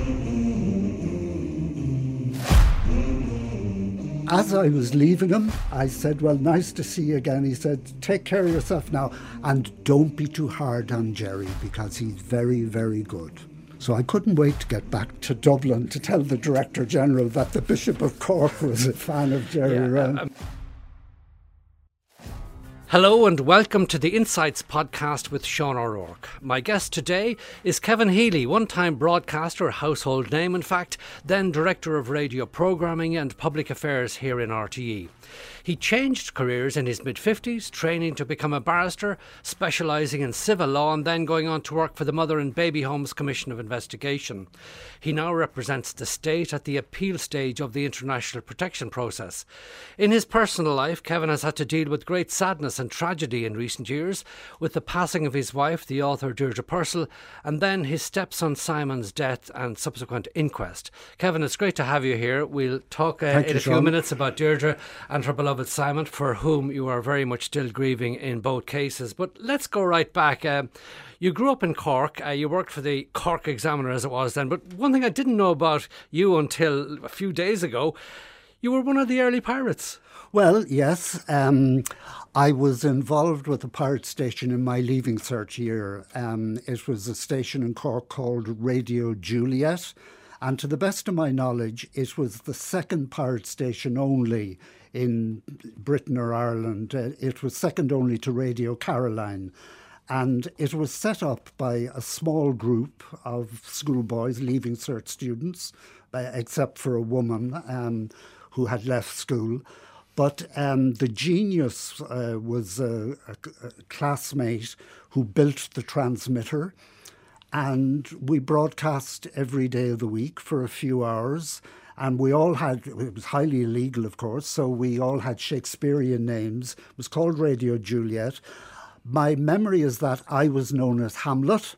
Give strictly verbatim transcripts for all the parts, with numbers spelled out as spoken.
As I was leaving him, I said, well, nice to see you again. He said, take care of yourself now and don't be too hard on Jerry because he's very, very good. So I couldn't wait to get back to Dublin to tell the Director General that the Bishop of Cork was a fan of Jerry yeah, Wren. Um, Hello and welcome to the Insights podcast with Sean O'Rourke. My guest today is Kevin Healy, one-time broadcaster, household name in fact, then Director of Radio Programming and Public Affairs here in R T E. He changed careers in his mid-fifties, training to become a barrister, specialising in civil law and then going on to work for the Mother and Baby Homes Commission of Investigation. He now represents the state at the appeal stage of the international protection process. In his personal life, Kevin has had to deal with great sadness and tragedy in recent years, with the passing of his wife, the author Deirdre Purcell, and then his stepson Simon's death and subsequent inquest. Kevin, it's great to have you here. We'll talk uh, in you, a few Sean. minutes about Deirdre and her beloved Simon, for whom you are very much still grieving in both cases. But let's go right back. Um, you grew up in Cork. Uh, you worked for the Cork Examiner as it was then. But one thing I didn't know about you until a few days ago, you were one of the early pirates. Well, yes. Um, I was involved with a pirate station in my Leaving Cert year. Um, it was a station in Cork called Radio Juliet. And to the best of my knowledge, it was the second pirate station only in Britain or Ireland. Uh, it was second only to Radio Caroline. And it was set up by a small group of schoolboys, Leaving Cert students, uh, except for a woman um, who had left school. But um, the genius uh, was a, a, a classmate who built the transmitter. And we broadcast every day of the week for a few hours. And we all had, it was highly illegal, of course, so we all had Shakespearean names. It was called Radio Juliet. My memory is that I was known as Hamlet.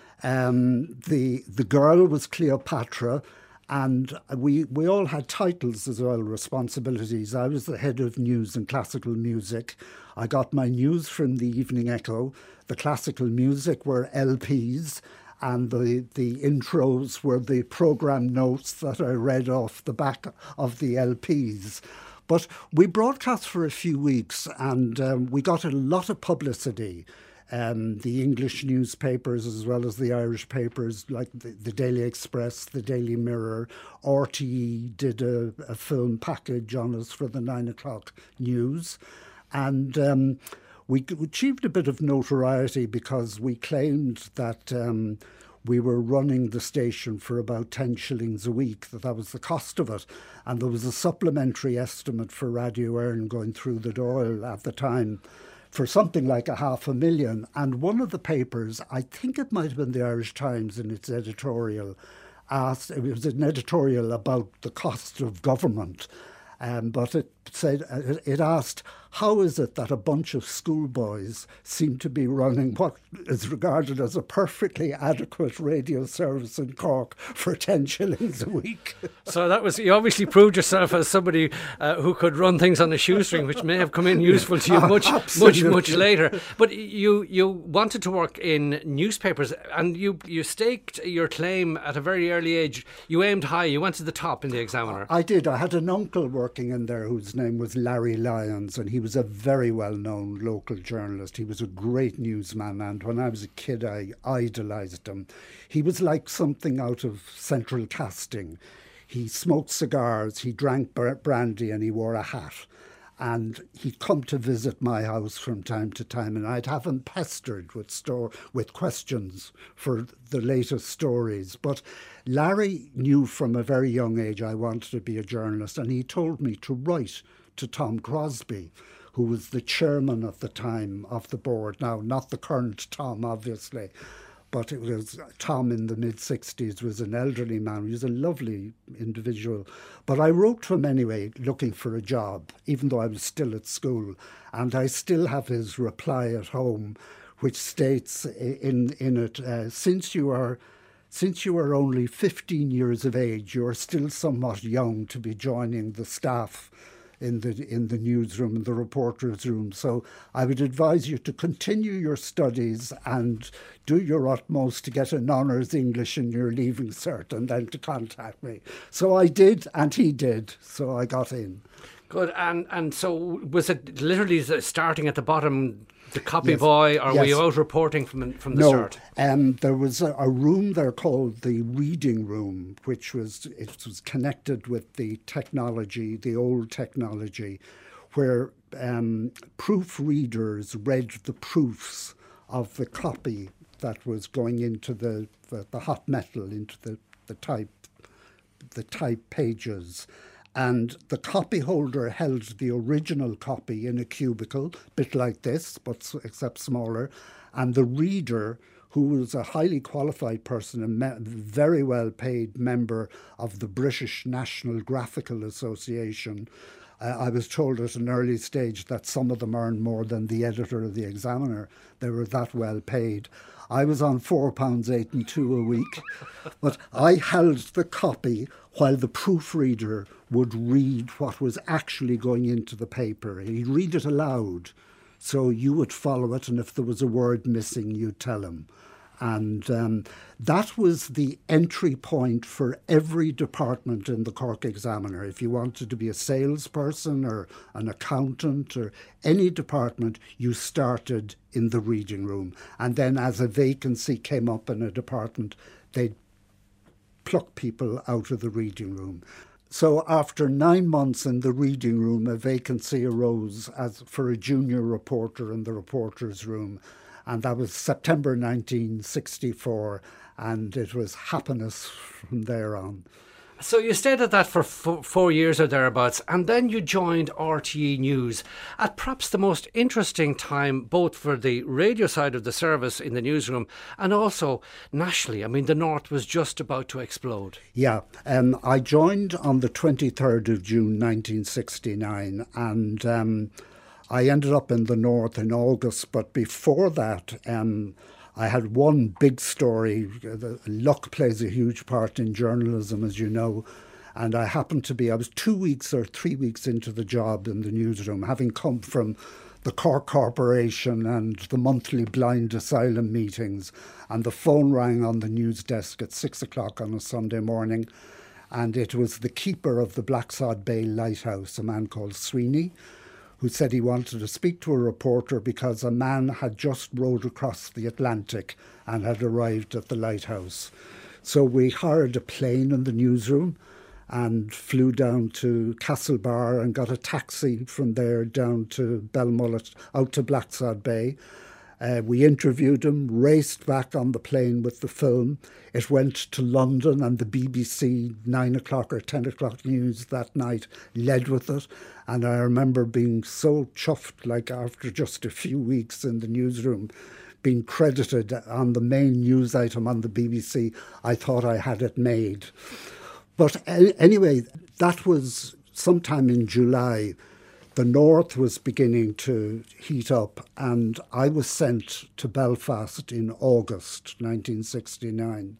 Um, the the girl was Cleopatra. And we, we all had titles as well, responsibilities. I was the head of news and classical music. I got my news from the Evening Echo. The classical music were L Ps. And the, the intros were the programme notes that I read off the back of the L Ps. But we broadcast for a few weeks and um, we got a lot of publicity. Um, the English newspapers as well as the Irish papers like the, the Daily Express, the Daily Mirror, R T E did a, a film package on us for the nine o'clock news. And um, we achieved a bit of notoriety because we claimed that um, we were running the station for about ten shillings a week, that that was the cost of it. And there was a supplementary estimate for Radio Erin going through the door at the time for something like a half a million. And one of the papers, I think it might have been the Irish Times in its editorial, asked, it was an editorial about the cost of government. Um, but it said, it asked, how is it that a bunch of schoolboys seem to be running what is regarded as a perfectly adequate radio service in Cork for ten shillings a week? So that was, you obviously proved yourself as somebody uh, who could run things on a shoestring, which may have come in useful to you much, much, much later. But you, you wanted to work in newspapers and you, you staked your claim at a very early age. You aimed high, you went to the top in the Examiner. I did. I had an uncle working in there whose name was Larry Lyons, and he was a very well-known local journalist. He was a great newsman, and when I was a kid, I idolised him. He was like something out of Central Casting. He smoked cigars, he drank brandy, and he wore a hat. And he'd come to visit my house from time to time, and I'd have him pestered with store with questions for the latest stories. But Larry knew from a very young age I wanted to be a journalist, and he told me to write to Tom Crosby, who was the chairman at the time of the board. Now, not the current Tom, obviously, but it was Tom in the mid-sixties, was an elderly man. He was a lovely individual. But I wrote to him anyway, looking for a job, even though I was still at school. And I still have his reply at home, which states in, in it, uh, since you are... Since you are only fifteen years of age, you are still somewhat young to be joining the staff in the in the newsroom, in the reporter's room. So I would advise you to continue your studies and do your utmost to get an honours English in your leaving cert and then to contact me. So I did, and he did. So I got in. Good. And and so was it literally starting at the bottom, the copy Yes. boy, or Yes. were you out reporting from from the No, start? um, there was a, a room there called the reading room, which was it was connected with the technology, the old technology, where um, proofreaders read the proofs of the copy that was going into the, the, the hot metal, into the, the type the type pages. And the copy holder held the original copy in a cubicle, a bit like this, but s- except smaller. And the reader, who was a highly qualified person, a me- very well paid member of the British National Graphical Association, uh, I was told at an early stage that some of them earned more than the editor of the Examiner. They were that well paid. I was on four pounds eight and two a week, but I held the copy while the proofreader would read what was actually going into the paper. He'd read it aloud, so you would follow it, and if there was a word missing, you'd tell him. And um, that was the entry point for every department in the Cork Examiner. If you wanted to be a salesperson or an accountant or any department, you started in the reading room. And then as a vacancy came up in a department, they'd pluck people out of the reading room. So after nine months in the reading room, a vacancy arose as for a junior reporter in the reporter's room. And that was September nineteen sixty-four, and it was happiness from there on. So you stayed at that for f- four years or thereabouts, and then you joined R T E News at perhaps the most interesting time, both for the radio side of the service in the newsroom and also nationally. I mean, the North was just about to explode. Yeah, um, I joined on the twenty-third of June nineteen sixty-nine, and um, I ended up in the North in August. But before that, um, I had one big story. The luck plays a huge part in journalism, as you know. And I happened to be, I was two weeks or three weeks into the job in the newsroom, having come from the Cork Corporation and the monthly blind asylum meetings. And the phone rang on the news desk at six o'clock on a Sunday morning. And it was the keeper of the Blacksod Bay Lighthouse, a man called Sweeney, who said he wanted to speak to a reporter because a man had just rowed across the Atlantic and had arrived at the lighthouse. So we hired a plane in the newsroom and flew down to Castlebar and got a taxi from there down to Belmullet, out to Blacksod Bay. Uh, we interviewed him, raced back on the plane with the film. It went to London, and the B B C nine o'clock or ten o'clock news that night led with it. And I remember being so chuffed, like after just a few weeks in the newsroom, being credited on the main news item on the B B C. I thought I had it made. But anyway, that was sometime in July. The North was beginning to heat up, and I was sent to Belfast in August nineteen sixty-nine.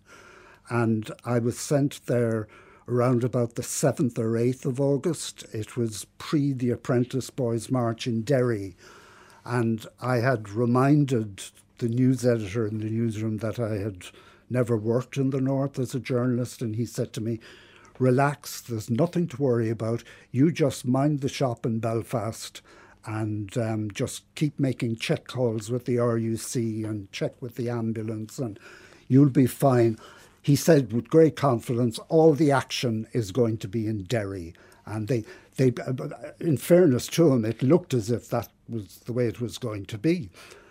And I was sent there around about the seventh or eighth of August. It was pre the Apprentice Boys March in Derry. And I had reminded the news editor in the newsroom that I had never worked in the North as a journalist, and he said to me, "Relax, there's nothing to worry about. You just mind the shop in Belfast and um, just keep making check calls with the R U C and check with the ambulance and you'll be fine." He said with great confidence, all the action is going to be in Derry. And they, they, in fairness to him, it looked as if that was the way it was going to be.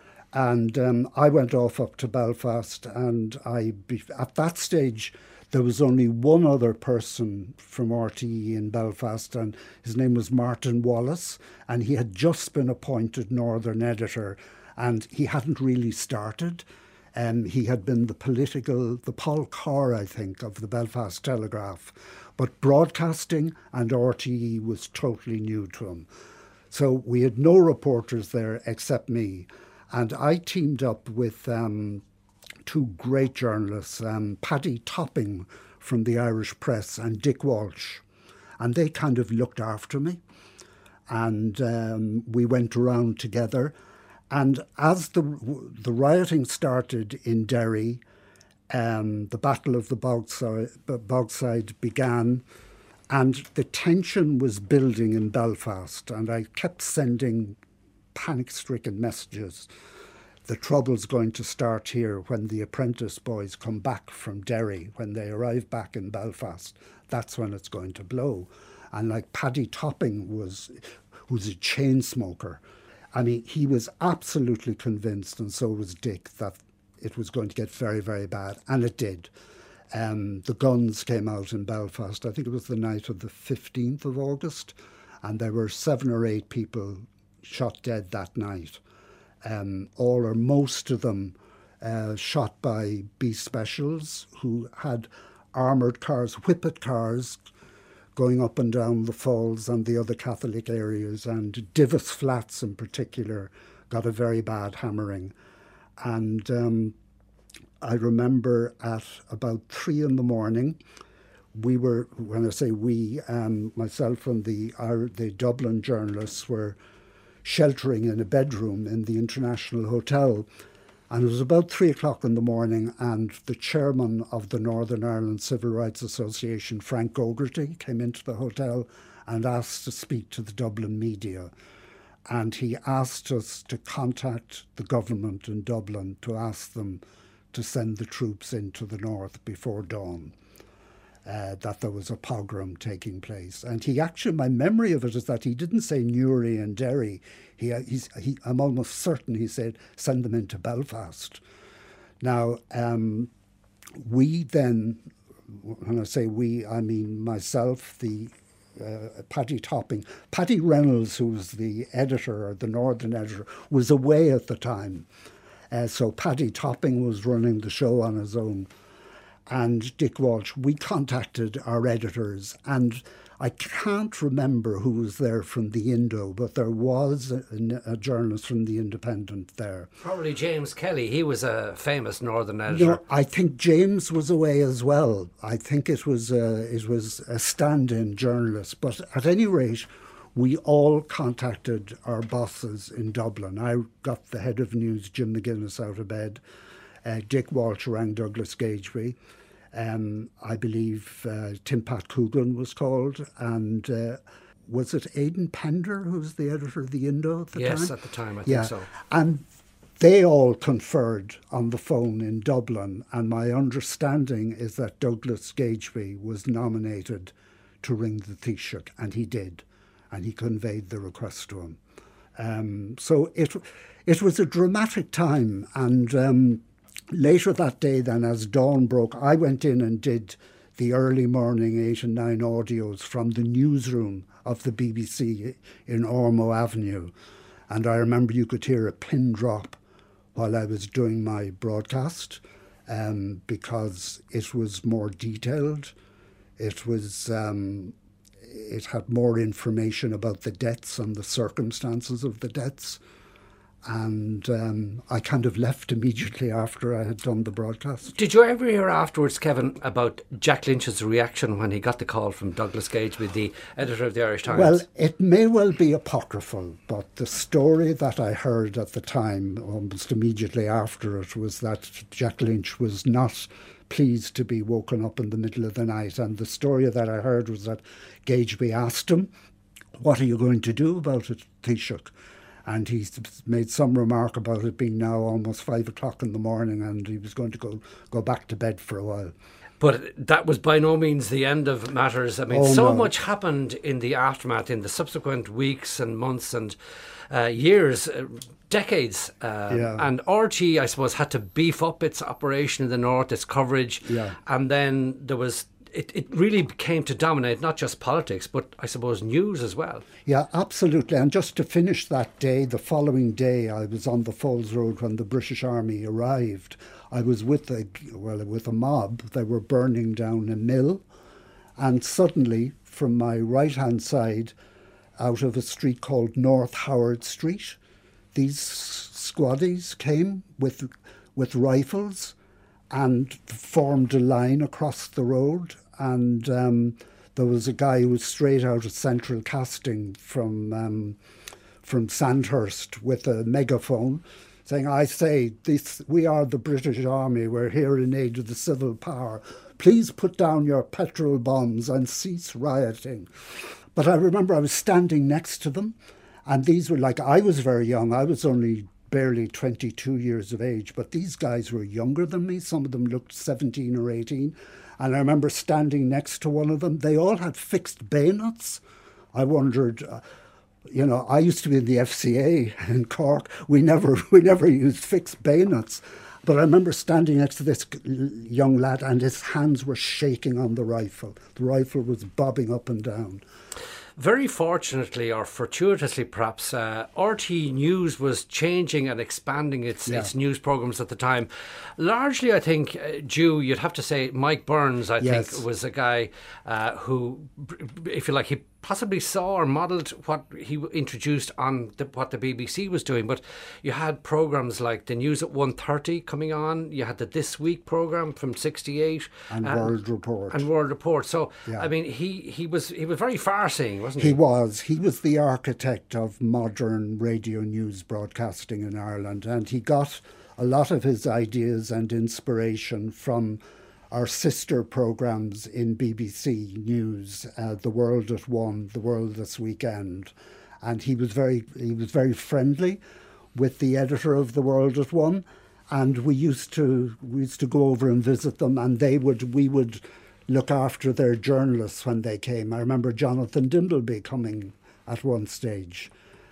And um, I went off up to Belfast, and I, at that stage, there was only one other person from R T E in Belfast, and his name was Martin Wallace, and he had just been appointed Northern editor, and he hadn't really started. Um, he had been the political, the Paul Carr, I think, of the Belfast Telegraph, but broadcasting and R T E was totally new to him. So we had no reporters there except me, and I teamed up with um, two great journalists, um, Paddy Topping from the Irish Press and Dick Walsh, and they kind of looked after me. and um, we went around together. And as the the rioting started in Derry, um, the Battle of the Bogside, Bogside began, and the tension was building in Belfast. And I kept sending panic-stricken messages. The trouble's going to start here when the apprentice boys come back from Derry, when they arrive back in Belfast. That's when it's going to blow. And like Paddy Topping was, who's a chain smoker, I mean, he was absolutely convinced, and so was Dick, that it was going to get very, very bad. And it did. Um, the guns came out in Belfast. I think it was the night of the fifteenth of August. And there were seven or eight people shot dead that night. Um, all or most of them uh, shot by B Specials, who had armoured cars, whippet cars, going up and down the falls and the other Catholic areas, and Divis Flats in particular got a very bad hammering. And um, I remember at about three in the morning, we were, when I say we, um, myself and the, our, the Dublin journalists were sheltering in a bedroom in the International Hotel. And it was about three o'clock in the morning, and the chairman of the Northern Ireland Civil Rights Association, Frank Gogarty, came into the hotel and asked to speak to the Dublin media. And he asked us to contact the government in Dublin to ask them to send the troops into the north before dawn, uh, that there was a pogrom taking place. And he actually, my memory of it is that he didn't say Newry and Derry. He, he's, he, I'm almost certain he said, send them into Belfast. Now, um, we then, when I say we, I mean myself, the uh, Paddy Topping. Paddy Reynolds, who was the editor, or the Northern editor, was away at the time. Uh, so Paddy Topping was running the show on his own. And Dick Walsh, we contacted our editors, and I can't remember who was there from the Indo, but there was a, a journalist from the Independent there. Probably James Kelly. He was a famous Northern editor. No, I think James was away as well. I think it was a, it was a stand-in journalist. But at any rate, we all contacted our bosses in Dublin. I got the head of news, Jim McGuinness, out of bed. Uh, Dick Walsh rang Douglas Gageby. Um, I believe uh, Tim Pat Coogan was called, and uh, was it Aidan Pender who was the editor of the Indo at the yes, time? Yes, at the time, I yeah. think so. And they all conferred on the phone in Dublin, and my understanding is that Douglas Gageby was nominated to ring the Taoiseach, and he did, and he conveyed the request to him. Um, so it it was a dramatic time, and um, later that day then, as dawn broke, I went in and did the early morning eight and nine audios from the newsroom of the B B C in Ormeau Avenue. And I remember you could hear a pin drop while I was doing my broadcast, um, because it was more detailed. It was, um, it had more information about the deaths and the circumstances of the deaths. And um, I kind of left immediately after I had done the broadcast. Did you ever hear afterwards, Kevin, about Jack Lynch's reaction when he got the call from Douglas Gageby, the editor of the Irish Times? Well, it may well be apocryphal, but the story that I heard at the time, almost immediately after it, was that Jack Lynch was not pleased to be woken up in the middle of the night. And the story that I heard was that Gageby asked him, "What are you going to do about it, Taoiseach?" And he made some remark about it being now almost five o'clock in the morning, and he was going to go, go back to bed for a while. But that was by no means the end of matters. I mean, oh, so no. much happened in the aftermath, in the subsequent weeks and months and uh, years, uh, decades. Uh, yeah. And R T, I suppose, had to beef up its operation in the north, its coverage. Yeah. And then there was... It, it really came to dominate not just politics, but I suppose news as well. Yeah, absolutely. And just to finish that day, the following day, I was on the Falls Road when the British Army arrived. I was with a, well, with a mob. They were burning down a mill. And suddenly, from my right-hand side, out of a street called North Howard Street, these squaddies came with with rifles and formed a line across the road. And um, there was a guy who was straight out of Central Casting from um, from Sandhurst with a megaphone saying, I say, this, we are the British Army, we're here in aid of the civil power. Please put down your petrol bombs and cease rioting. But I remember I was standing next to them, and these were like, I was very young, I was only barely twenty-two years of age, but these guys were younger than me. Some of them looked seventeen or eighteen. And I remember standing next to one of them. They all had fixed bayonets. I wondered, uh, you know, I used to be in the F C A in Cork. We never, we never used fixed bayonets. But I remember standing next to this young lad and his hands were shaking on the rifle. The rifle was bobbing up and down. Very fortunately, or fortuitously perhaps, uh, R T News was changing and expanding its, yeah. its news programmes at the time. Largely, I think, uh, due, you'd have to say, Mike Burns, I yes. think, was a guy uh, who, if you like, he possibly saw or modelled what he introduced on the, what the B B C was doing. But you had programmes like the News at one thirty coming on. You had the This Week programme from sixty-eight. And um, World Report. And World Report. So, yeah. I mean, he, he was he was very far-seeing, wasn't he? He was. He was the architect of modern radio news broadcasting in Ireland. And he got a lot of his ideas and inspiration from our sister programmes in B B C News, uh, The World at One, The World This Weekend. And he was very he was very friendly with the editor of The World at One. And we used to we used to go over and visit them, and they would we would look after their journalists when they came. I remember Jonathan Dimbleby coming at one stage,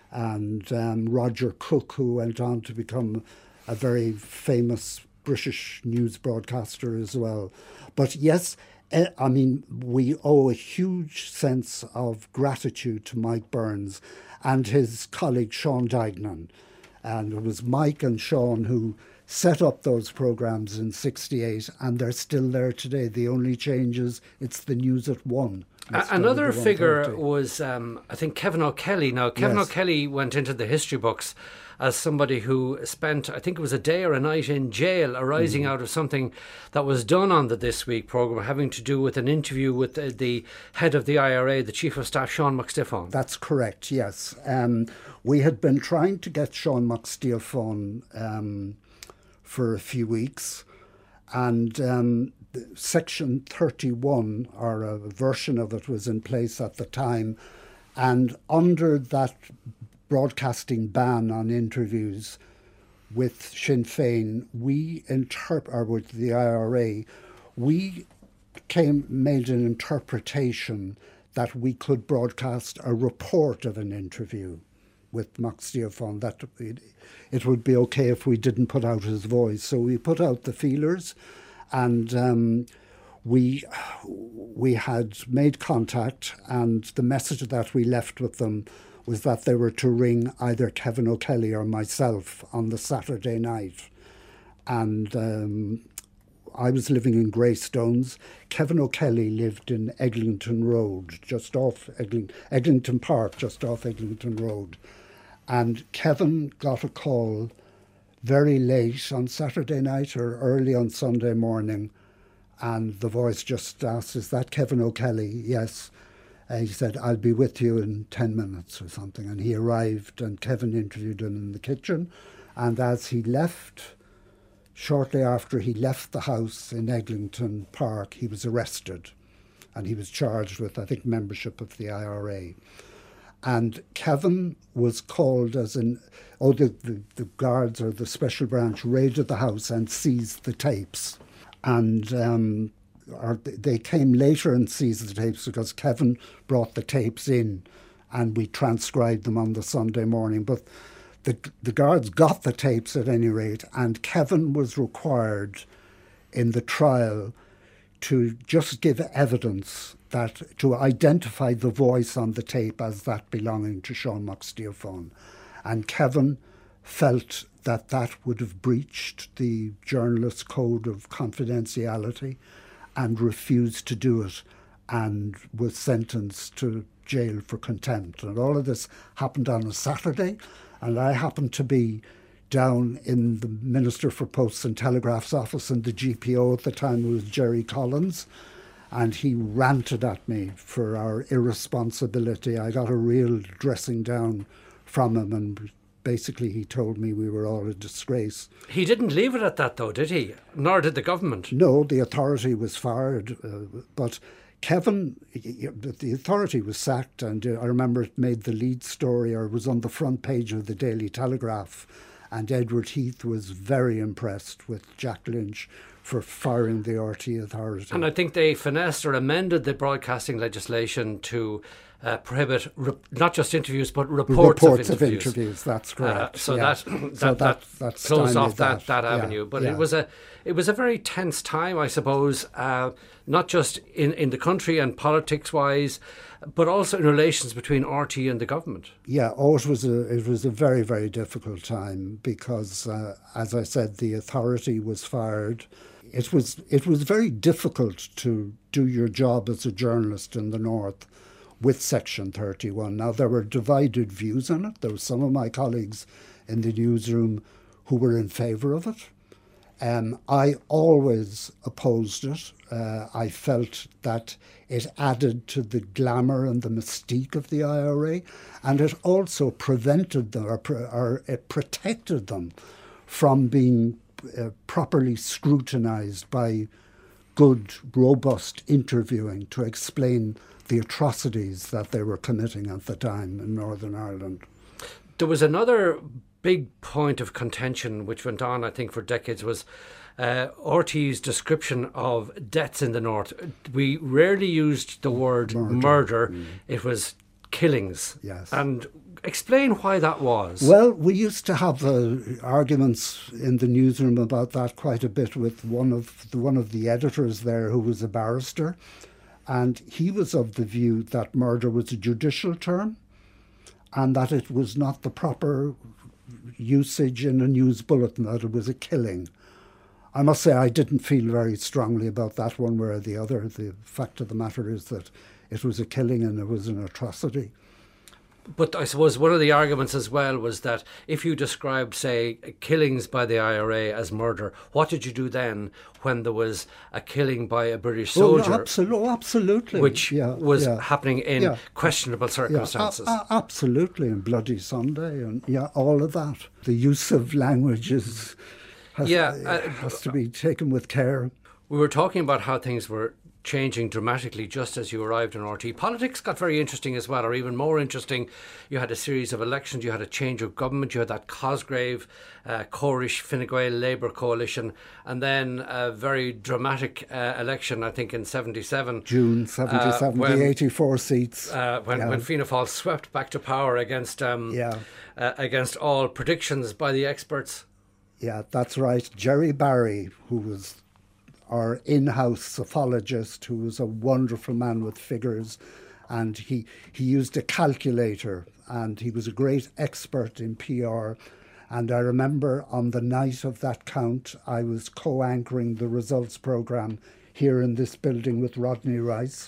and um, Roger Cook, who went on to become a very famous British news broadcaster as well. But yes, I mean, we owe a huge sense of gratitude to Mike Burns and his colleague Sean Dignan. And it was Mike and Sean who set up those programmes in sixty-eight, and they're still there today. The only change is it's the News at One. Another figure was, um, I think, Kevin O'Kelly. Now, Kevin yes. O'Kelly went into the history books as somebody who spent, I think it was a day or a night in jail arising mm. out of something that was done on the This Week programme, having to do with an interview with the, the head of the I R A, the Chief of Staff, Sean McStiffon. That's correct, yes. Um, we had been trying to get Sean McStiffon um, for a few weeks, and um, Section thirty-one, or a version of it, was in place at the time, and under that broadcasting ban on interviews with Sinn Féin, we interpret, or with the I R A, we came made an interpretation that we could broadcast a report of an interview with McStiffon, that it, it would be okay if we didn't put out his voice. So we put out the feelers, and um, we we had made contact, and the message that we left with them was that they were to ring either Kevin O'Kelly or myself on the Saturday night. And um, I was living in Greystones. Kevin O'Kelly lived in Eglinton Road, just off Egling- Eglinton Park, just off Eglinton Road. And Kevin got a call very late on Saturday night or early on Sunday morning, and the voice just asked, "Is that Kevin O'Kelly?" "Yes." Uh, he said, "I'll be with you in ten minutes or something." And he arrived, and Kevin interviewed him in the kitchen. And as he left, shortly after he left the house in Eglinton Park, he was arrested. And he was charged with, I think, membership of the I R A. And Kevin was called as an, oh, the, the, the guards or the special branch raided the house and seized the tapes. And um, or they came later and seized the tapes because Kevin brought the tapes in and we transcribed them on the Sunday morning. But the, the guards got the tapes at any rate, and Kevin was required in the trial to just give evidence that to identify the voice on the tape as that belonging to Sean McStiffon. And Kevin felt that that would have breached the journalist's code of confidentiality and refused to do it, and was sentenced to jail for contempt. And all of this happened on a Saturday, and I happened to be down in the Minister for Posts and Telegraph's office, and the G P O at the time was Jerry Collins. and he ranted at me for our irresponsibility. I got a real dressing down from him, and basically he told me we were all a disgrace. He didn't leave it at that, though, did he? Nor did the government. No, the authority was fired, uh, but Kevin, the authority was sacked, and I remember it made the lead story, or was on the front page of the Daily Telegraph, and Edward Heath was very impressed with Jack Lynch for firing the R T E authority. And I think they finessed or amended the broadcasting legislation to uh, prohibit re- not just interviews but reports, reports of interviews. Of interviews, that's correct. Uh, so, yeah. that, that, so that that closed off that, that, that yeah, avenue. But yeah. it was a it was a very tense time, I suppose, uh, not just in, in the country and politics-wise, but also in relations between R T E and the government. Yeah, oh, it was a it was a very, very difficult time because, uh, as I said, the authority was fired. It was it was very difficult to do your job as a journalist in the North with Section thirty-one. Now, there were divided views on it. There were some of my colleagues in the newsroom who were in favour of it. Um, I always opposed it. Uh, I felt that it added to the glamour and the mystique of the I R A, and it also prevented them, or, or it protected them from being uh, properly scrutinised by good, robust interviewing to explain the atrocities that they were committing at the time in Northern Ireland. There was another big point of contention which went on, I think, for decades, was uh, R T E's description of deaths in the North. We rarely used the word murder. murder. Mm. It was killings. Yes. And explain why that was. Well, we used to have uh, arguments in the newsroom about that quite a bit with one of the, one of the editors there who was a barrister. And he was of the view that murder was a judicial term and that it was not the proper usage in a news bulletin, that it was a killing. I must say I didn't feel very strongly about that one way or the other. The fact of the matter is that it was a killing and it was an atrocity. But I suppose one of the arguments as well was that if you described, say, killings by the I R A as murder, what did you do then when there was a killing by a British soldier? Oh, absolutely, absolutely. Which yeah, was yeah. happening in yeah. questionable circumstances. Yeah, a- a- absolutely, and Bloody Sunday, and yeah, all of that. The use of language is, has, yeah, uh, has to be taken with care. We were talking about how things were changing dramatically just as you arrived in R T E. Politics got very interesting as well, or even more interesting. You had a series of elections, you had a change of government, you had that Cosgrave, uh, Corish, Fine Gael Labour coalition, and then a very dramatic uh, election, I think in seventy-seven. June seventy-seven, uh, when, the eighty-four seats. Uh, when, yeah. when Fianna Fáil swept back to power against, um, yeah. uh, against all predictions by the experts. Yeah, that's right. Jerry Barry, who was our in-house psophologist, who was a wonderful man with figures, and he he used a calculator, and he was a great expert in P R. And I remember on the night of that count, I was co-anchoring the results programme here in this building with Rodney Rice,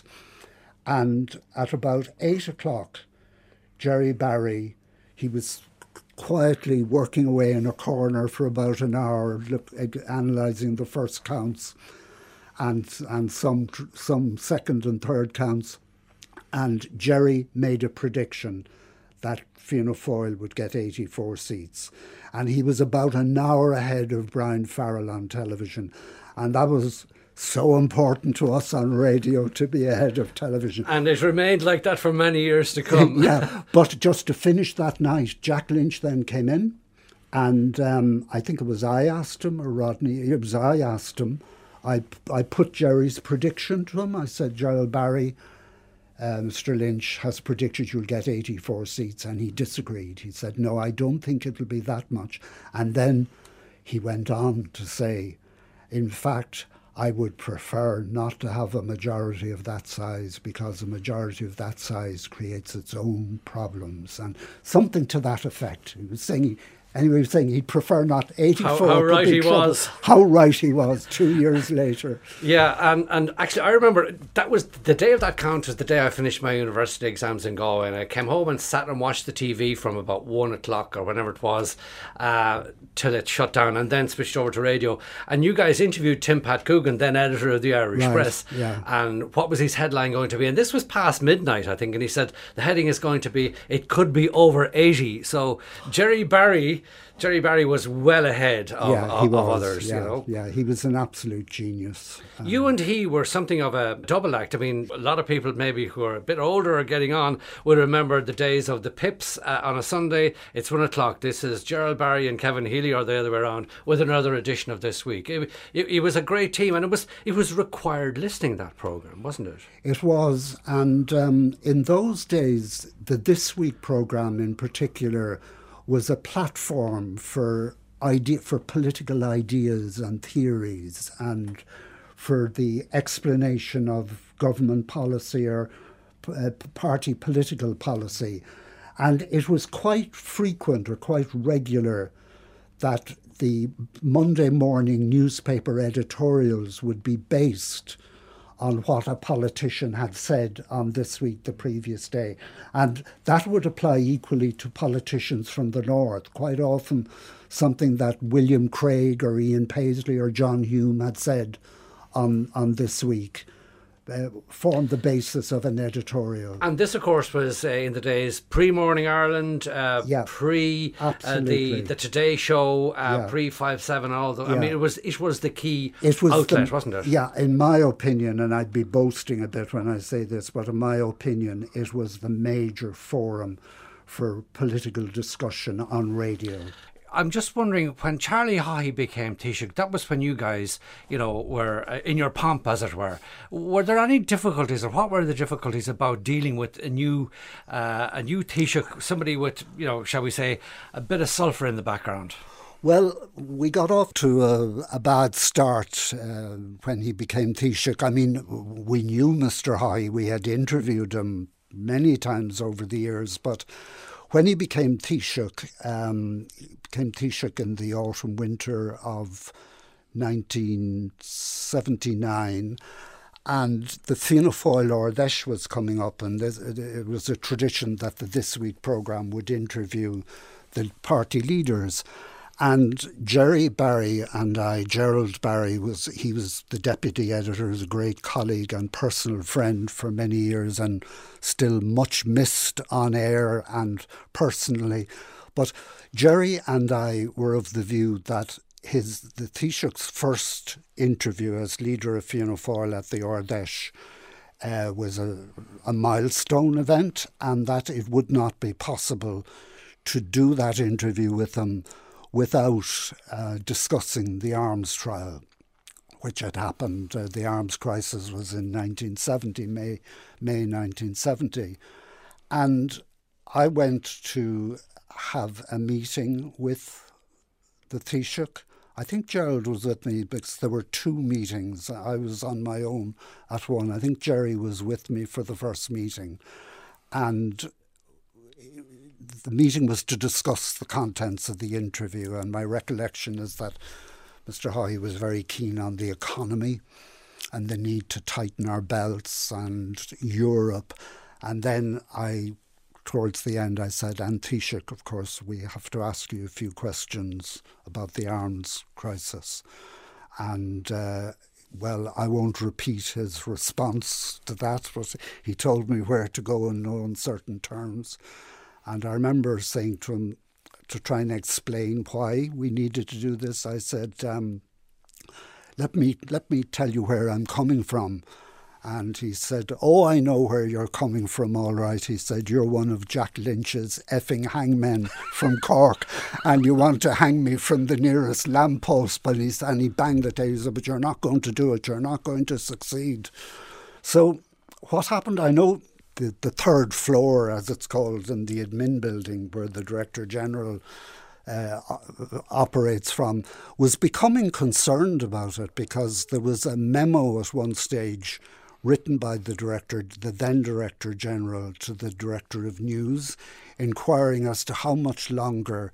and at about eight o'clock, Jerry Barry, he was quietly working away in a corner for about an hour, look, analysing the first counts and and some some second and third counts. And Jerry made a prediction that Fianna Fáil would get eighty-four seats. And he was about an hour ahead of Brian Farrell on television. And that was so important to us on radio, to be ahead of television. And it remained like that for many years to come. Yeah, but just to finish that night, Jack Lynch then came in, and um, I think it was I asked him, or Rodney, it was I asked him, I, I put Jerry's prediction to him. I said, Gerald Barry, uh, Mister Lynch has predicted you'll get eighty-four seats, and he disagreed. He said, no, I don't think it'll be that much. And then he went on to say, in fact, I would prefer not to have a majority of that size, because a majority of that size creates its own problems, and something to that effect. He was saying Anyway, he was saying he'd prefer not eighty-four. How, how right he trouble. was. How right he was two years later. Yeah, and, and actually I remember that was the day of that count was the day I finished my university exams in Galway, and I came home and sat and watched the T V from about one o'clock or whenever it was uh, till it shut down, and then switched over to radio. And you guys interviewed Tim Pat Coogan, then editor of the Irish Right, Press. yeah. And what was his headline going to be? And this was past midnight, I think, and he said the heading is going to be, "It could be over eighty." So Jerry Barry Jerry Barry was well ahead of, yeah, of, he was, of others, yeah, you know. Yeah, he was an absolute genius. Um, You and he were something of a double act. I mean, a lot of people maybe who are a bit older or getting on will remember the days of the Pips uh, on a Sunday. It's one o'clock. This is Gerald Barry and Kevin Healy, or the other way around, with another edition of This Week. It, it, it was a great team, and it was it was required listening, that programme, wasn't it? It was, and um, in those days, the This Week programme in particular was a platform for idea, for political ideas and theories, and for the explanation of government policy or uh, party political policy. And it was quite frequent or quite regular that the Monday morning newspaper editorials would be based on what a politician had said on This Week the previous day. And that would apply equally to politicians from the north. Quite often something that William Craig or Ian Paisley or John Hume had said on, on This Week uh, formed the basis of an editorial. And this, of course, was uh, in the days pre-Morning Ireland, uh, Yeah, pre uh, the absolutely. the Today Show, uh, Yeah. pre five seven. All the, I Yeah. mean, it was it was the key It was outlet, the, wasn't it? Yeah, in my opinion, and I'd be boasting a bit when I say this, but in my opinion, it was the major forum for political discussion on radio. I'm just wondering, when Charlie Haughey became Taoiseach, that was when you guys, you know, were uh, in your pomp, as it were. Were there any difficulties, or what were the difficulties about dealing with a new, uh, a new Taoiseach, somebody with, you know, shall we say, a bit of sulphur in the background? Well, we got off to a, a bad start uh, when he became Taoiseach. I mean, we knew Mister Haughey. We had interviewed him many times over the years, but when he became Taoiseach, um, he became Taoiseach in the autumn winter of nineteen seventy-nine, and the Fianna Fáil Ard Fheis was coming up, and it was a tradition that the This Week programme would interview the party leaders. And Jerry Barry and I, Gerald Barry, was he was the deputy editor, was a great colleague and personal friend for many years, and still much missed on air and personally. But Jerry and I were of the view that his the Taoiseach's first interview as leader of Fianna Fáil at the Ard Fheis uh, was a, a milestone event, and that it would not be possible to do that interview with him without uh, discussing the arms trial, which had happened. Uh, the arms crisis was in nineteen seventy, May, May nineteen seventy. And I went to have a meeting with the Taoiseach. I think Gerald was with me because there were two meetings. I was on my own at one. I think Jerry was with me for the first meeting. And the meeting was to discuss the contents of the interview, and my recollection is that Mister Haughey was very keen on the economy and the need to tighten our belts and Europe. And then I, towards the end, I said, and Taoiseach, of course, we have to ask you a few questions about the arms crisis. And uh, well, I won't repeat his response to that, but he told me where to go in no uncertain terms. And I remember saying to him, to try and explain why we needed to do this, I said, um, let me let me tell you where I'm coming from. And he said, oh, I know where you're coming from, all right. He said, you're one of Jack Lynch's effing hangmen from Cork, and you want to hang me from the nearest lamppost. But he, and he banged it out. He said, but you're not going to do it. You're not going to succeed. So what happened, I know the, the third floor, as it's called, in the admin building where the Director General uh, operates from, was becoming concerned about it, because there was a memo at one stage written by the director, the then Director General, to the Director of News, inquiring as to how much longer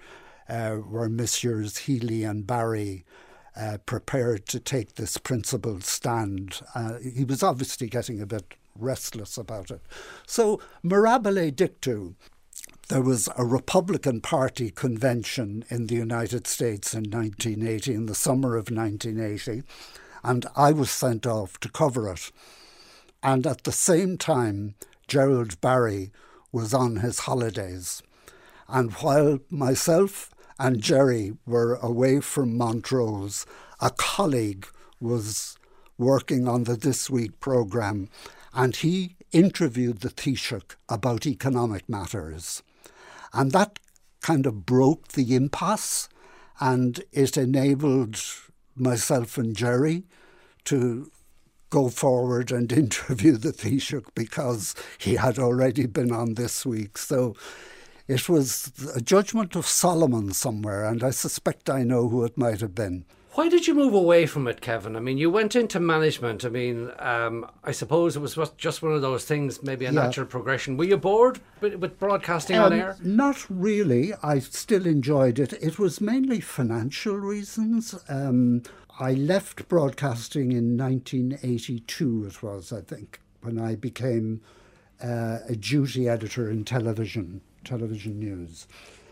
uh, were Messrs Healy and Barry uh, prepared to take this principled stand. Uh, he was obviously getting a bit restless about it. So, mirabile dictu, there was a Republican Party convention in the United States in nineteen eighty, in the summer of nineteen eighty, and I was sent off to cover it. And at the same time, Gerald Barry was on his holidays. And while myself and Jerry were away from Montrose, a colleague was working on the This Week programme, and he interviewed the Taoiseach about economic matters. And that kind of broke the impasse, and it enabled myself and Jerry to go forward and interview the Taoiseach because he had already been on This Week. So it was a judgment of Solomon somewhere, and I suspect I know who it might have been. Why did you move away from it, Kevin? I mean, you went into management. I mean, um, I suppose it was just one of those things, maybe a yeah. natural progression. Were you bored with, with broadcasting um, on air? Not really. I still enjoyed it. It was mainly financial reasons. Um, I left broadcasting in nineteen eighty-two, it was, I think, when I became uh, a duty editor in television, television news.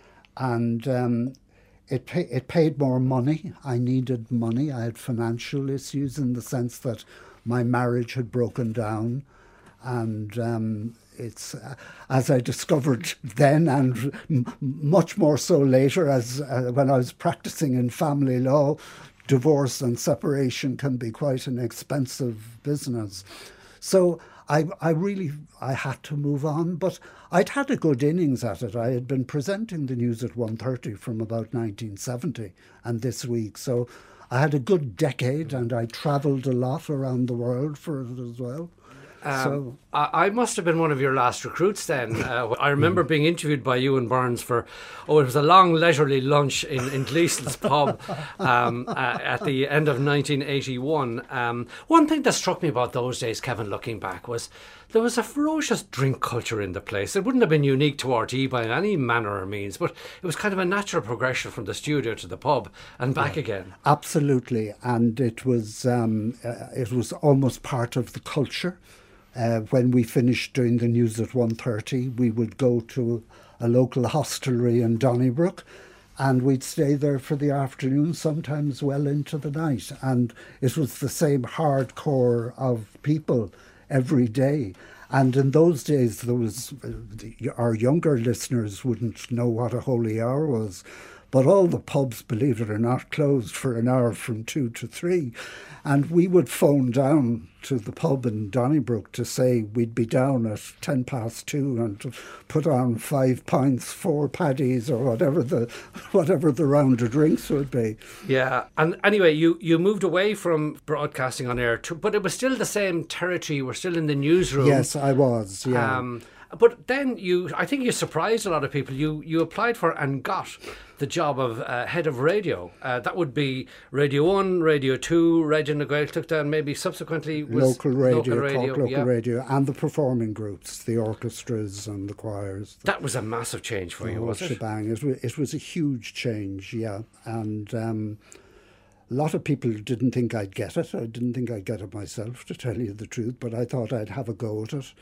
And Um, It, pay, it paid more money. I needed money. I had financial issues in the sense that my marriage had broken down. And um, it's, uh, as I discovered then, and m- much more so later, as uh, when I was practicing in family law, divorce and separation can be quite an expensive business. So I, I really, I had to move on, but I'd had a good innings at it. I had been presenting the news at one thirty from about nineteen seventy and This Week. So I had a good decade, and I travelled a lot around the world for it as well. Um, so I, I must have been one of your last recruits then. Uh, I remember being interviewed by you and Burns for, oh, it was a long leisurely lunch in, in Gleason's pub um, uh, at the end of nineteen eighty-one. Um, one thing that struck me about those days, Kevin, looking back, was there was a ferocious drink culture in the place. It wouldn't have been unique to R T E by any manner or means, but it was kind of a natural progression from the studio to the pub and back yeah, again. Absolutely, and it was um, uh, it was almost part of the culture. Uh, when we finished doing the news at one thirty, we would go to a local hostelry in Donnybrook, and we'd stay there for the afternoon, sometimes well into the night. And it was the same hardcore of people every day. And in those days, there was uh, our younger listeners wouldn't know what a holy hour was, but all the pubs, believe it or not, closed for an hour from two to three. And we would phone down to the pub in Donnybrook to say we'd be down at ten past two and to put on five pints, four paddies, or whatever the whatever the round of drinks would be. Yeah, and anyway, you, you moved away from broadcasting on air, to, but it was still the same territory. You were still in the newsroom. Yes, I was, yeah. Um, But then you, I think you surprised a lot of people. You you applied for and got the job of uh, head of radio. Uh, that would be Radio one, Radio two, Radio na Gaeltachta, and maybe subsequently was local radio, local radio, local yeah. radio, and the performing groups, the orchestras and the choirs. That was a massive change for you, was it? Shebang. It was, it was a huge change, yeah. And um, a lot of people didn't think I'd get it. I didn't think I'd get it myself, to tell you the truth, but I thought I'd have a go at it.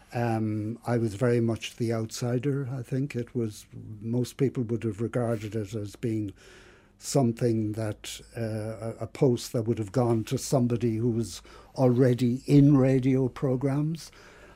Um, I was very much the outsider, I think. It was, most people would have regarded it as being something that, uh, a post that would have gone to somebody who was already in radio programmes.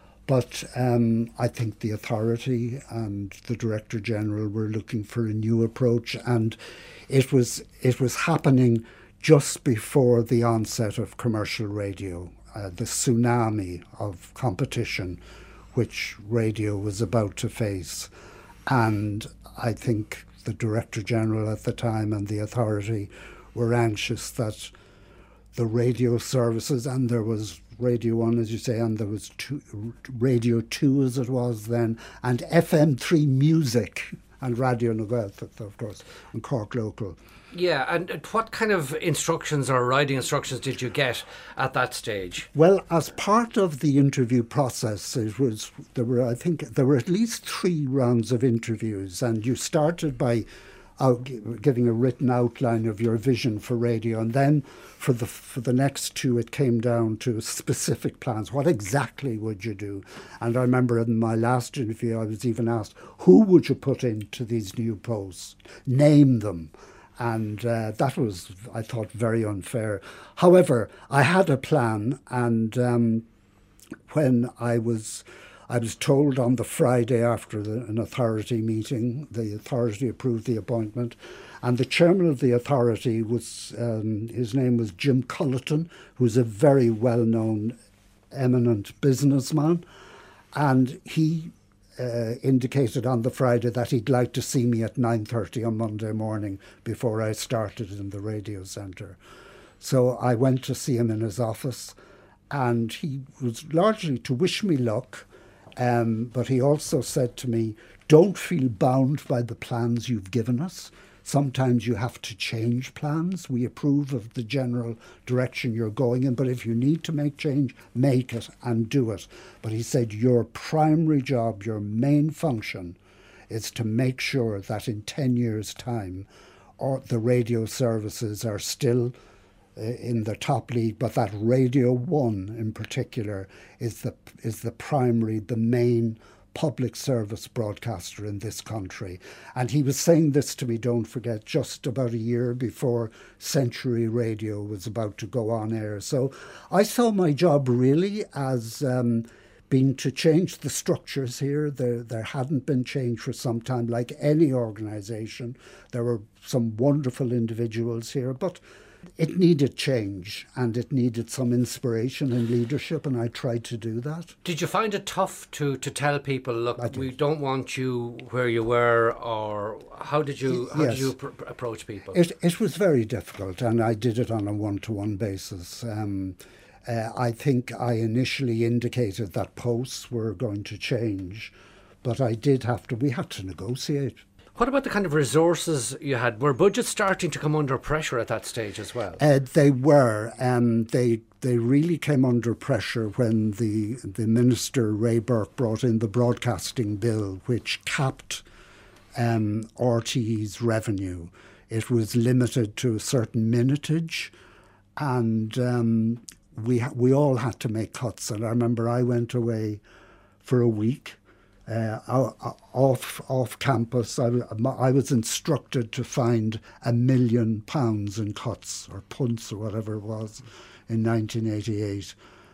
But um, I think the authority and the Director General were looking for a new approach, and it was, it was happening just before the onset of commercial radio, uh, the tsunami of competition which radio was about to face. And I think the Director General at the time and the authority were anxious that the radio services, and there was Radio one, as you say, and there was two, Radio two as it was then, and F M three Music, and Radio na Gaeltachta, of course, and Cork Local. Yeah, and what kind of instructions or writing instructions did you get at that stage? Well, as part of the interview process, it was there were I think there were at least three rounds of interviews, and you started by out, giving a written outline of your vision for radio. And then for the for the next two, it came down to specific plans. What exactly would you do? And I remember in my last interview, I was even asked, who would you put into these new posts? Name them. And uh, that was, I thought, very unfair. However, I had a plan, and um, when I was... I was told on the Friday after the, an authority meeting, the authority approved the appointment, and the chairman of the authority was, um, his name was Jim Culleton, who's a very well-known, eminent businessman, and he uh, indicated on the Friday that he'd like to see me at nine thirty on Monday morning before I started in the radio centre. So I went to see him in his office, and he was largely to wish me luck. Um, but he also said to me, don't feel bound by the plans you've given us. Sometimes you have to change plans. We approve of the general direction you're going in, but if you need to make change, make it and do it. But he said your primary job, your main function, is to make sure that in ten years' time, or the radio services are still in the top league, but that Radio One in particular is the is the primary, the main public service broadcaster in this country. And he was saying this to me, don't forget, just about a year before Century Radio was about to go on air. So I saw my job really as um, being to change the structures here. There, there hadn't been change for some time, like any organisation. There were some wonderful individuals here, but it needed change, and it needed some inspiration and leadership, and I tried to do that. Did you find it tough to, to tell people, look, we don't want you where you were, or how did you how yes. did you pr- approach people? It it was very difficult, and I did it on a one-to-one basis. Um, uh, I think I initially indicated that posts were going to change, but I did have to, we had to negotiate. What about the kind of resources you had? Were budgets starting to come under pressure at that stage as well? Uh, they were. Um, they they really came under pressure when the the minister, Ray Burke, brought in the broadcasting bill, which capped um, R T E's revenue. It was limited to a certain minutage, and um, we ha- we all had to make cuts. And I remember I went away for a week. Uh, off off campus, I, I was instructed to find a million pounds in cuts or punts or whatever it was in nineteen eighty-eight,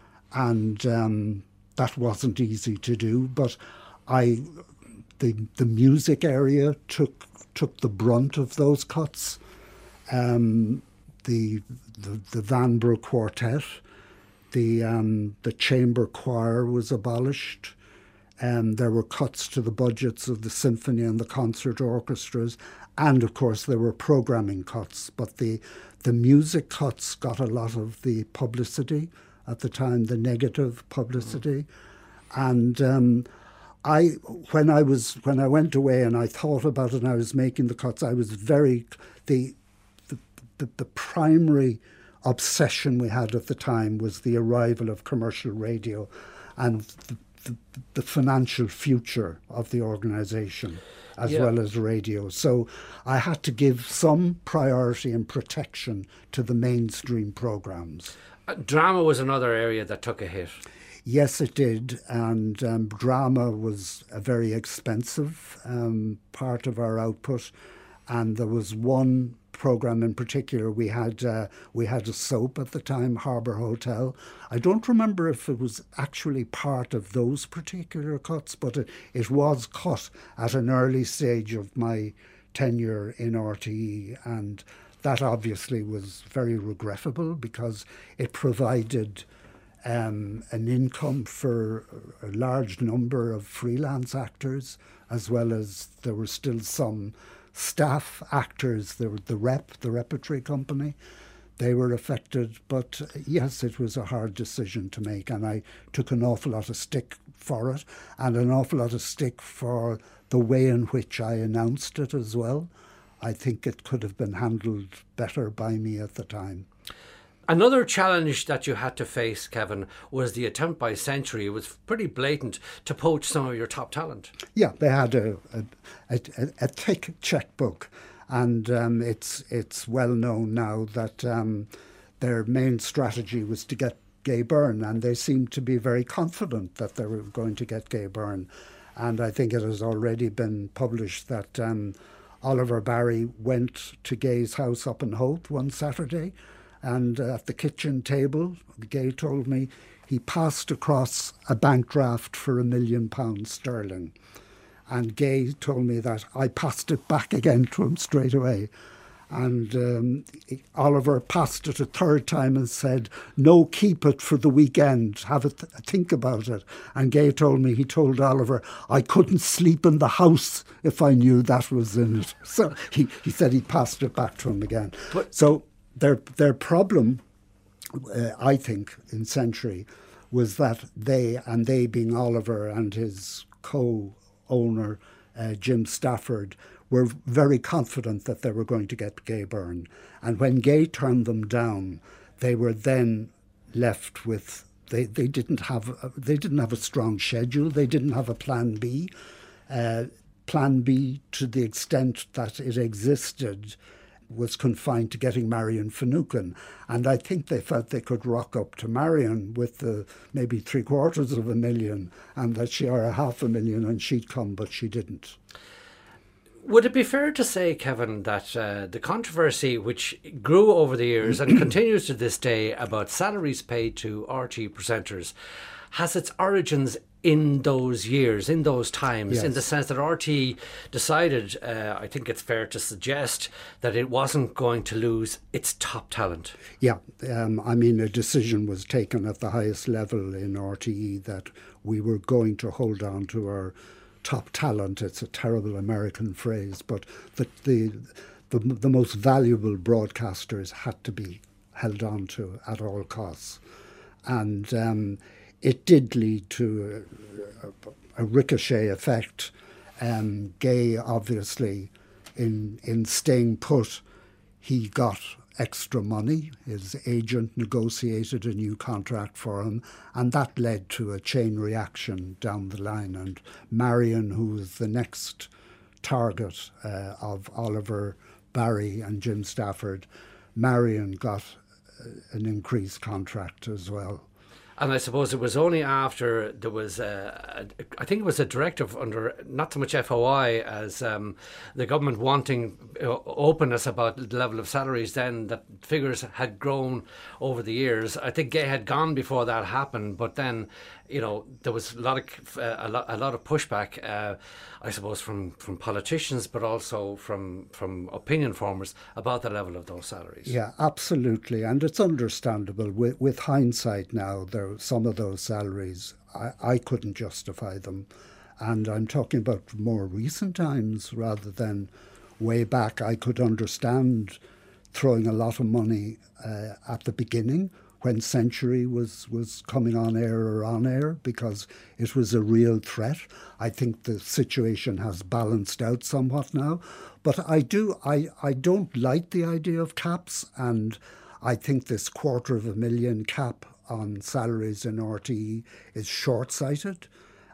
and um, that wasn't easy to do. But I, the the music area took took the brunt of those cuts. Um, the, the the Vanbrugh Quartet, the um, the chamber choir was abolished. Um, there were cuts to the budgets of the symphony and the concert orchestras, and of course there were programming cuts. But the the music cuts got a lot of the publicity at the time, the negative publicity. Mm. And um, I, when I was when I went away and I thought about it and I was making the cuts, I was very the the the, the primary obsession we had at the time was the arrival of commercial radio, and the, The, the financial future of the organisation as yeah. well as radio. So I had to give some priority and protection to the mainstream programmes. Uh, drama was another area that took a hit. Yes, it did. And um, drama was a very expensive um, part of our output. And there was one programme in particular. We had uh, we had a soap at the time, Harbour Hotel. I don't remember if it was actually part of those particular cuts, but it, it was cut at an early stage of my tenure in R T E, and that obviously was very regrettable because it provided um, an income for a large number of freelance actors, as well as there were still some staff actors, the, the rep, the repertory company, they were affected. But yes, it was a hard decision to make, and I took an awful lot of stick for it, and an awful lot of stick for the way in which I announced it as well. I think it could have been handled better by me at the time. Another challenge that you had to face, Kevin, was the attempt by Century. It was pretty blatant to poach some of your top talent. Yeah, they had a a, a, a thick checkbook, And um, it's it's well known now that um, their main strategy was to get Gay Byrne, and they seemed to be very confident that they were going to get Gay Byrne. And I think it has already been published that um, Oliver Barry went to Gay's house up in Howth one Saturday, and uh, at the kitchen table, Gay told me he passed across a bank draft for a million pounds sterling. And Gay told me that I passed it back again to him straight away. And um, Oliver passed it a third time and said, no, keep it for the weekend, have a, th- a think about it. And Gay told me, he told Oliver, I couldn't sleep in the house if I knew that was in it. So he, he said he passed it back to him again. But so their their problem, uh, I think, in Century was that they, and they being Oliver and his co-owner, uh, Jim Stafford, were very confident that they were going to get Gay Byrne. And when Gay turned them down, they were then left with, they, they didn't have a, they didn't have a strong schedule, they didn't have a plan B. Uh, plan B, to the extent that it existed, was confined to getting Marion Finucane. And I think they felt they could rock up to Marion with the maybe three quarters of a million, and that she, or a half a million, and she'd come, but she didn't. Would it be fair to say, Kevin, that uh, the controversy which grew over the years and continues to this day about salaries paid to R T E presenters has its origins in those years, in those times, yes. In the sense that R T E decided, uh, I think it's fair to suggest, that it wasn't going to lose its top talent? Yeah, um, I mean, a decision was taken at the highest level in R T E that we were going to hold on to our top talent. It's a terrible American phrase, but the, the the the most valuable broadcasters had to be held on to at all costs. And um, it did lead to a, a ricochet effect. Um, Gay, obviously, in in staying put, he got extra money. His agent negotiated a new contract for him, and that led to a chain reaction down the line. And Marion, who was the next target uh, of Oliver Barry and Jim Stafford, Marion got an increased contract as well. And I suppose it was only after there was, a, a, I think it was a directive under not so much F O I as um, the government wanting uh, openness about the level of salaries then, that figures had grown over the years. I think Gay had gone before that happened, but then, you know, there was a lot of uh, a, lot, a lot of pushback, uh, I suppose, from, from politicians, but also from from opinion formers about the level of those salaries. Yeah, absolutely, and it's understandable. With, with hindsight now, there some of those salaries I, I couldn't justify them, and I'm talking about more recent times rather than way back. I could understand throwing a lot of money uh, at the beginning, when Century was, was coming on air or on air, because it was a real threat. I think the situation has balanced out somewhat now. But I do I, I don't like the idea of caps, and I think this quarter of a million cap on salaries in R T E is short-sighted.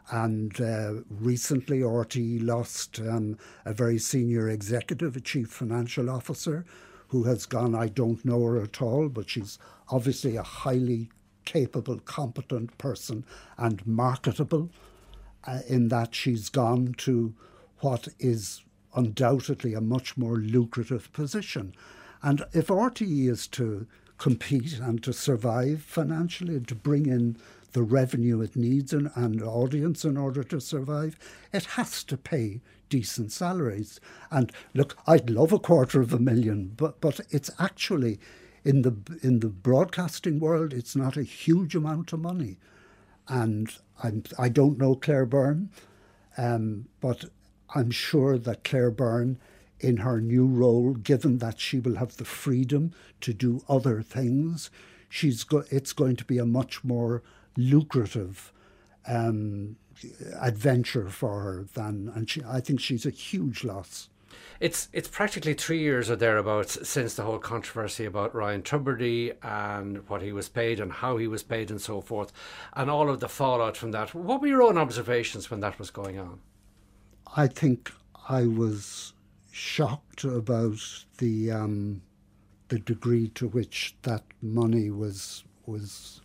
And uh, recently R T E lost um, a very senior executive, a chief financial officer, who has gone. I don't know her at all, but she's obviously a highly capable, competent person and marketable, uh, in that she's gone to what is undoubtedly a much more lucrative position. And if R T E is to compete and to survive financially and to bring in the revenue it needs and, and audience in order to survive, it has to pay decent salaries. And look, I'd love a quarter of a million, but but it's actually, in the in the broadcasting world, it's not a huge amount of money. And I'm, I don't know Claire Byrne, um, but I'm sure that Claire Byrne, in her new role, given that she will have the freedom to do other things, she's go- it's going to be a much more lucrative um, adventure for her than, and she, I think she's a huge loss. It's it's practically three years or thereabouts since the whole controversy about Ryan Tubridy and what he was paid and how he was paid and so forth, and all of the fallout from that. What were your own observations when that was going on? I think I was shocked about the um, the degree to which that money was was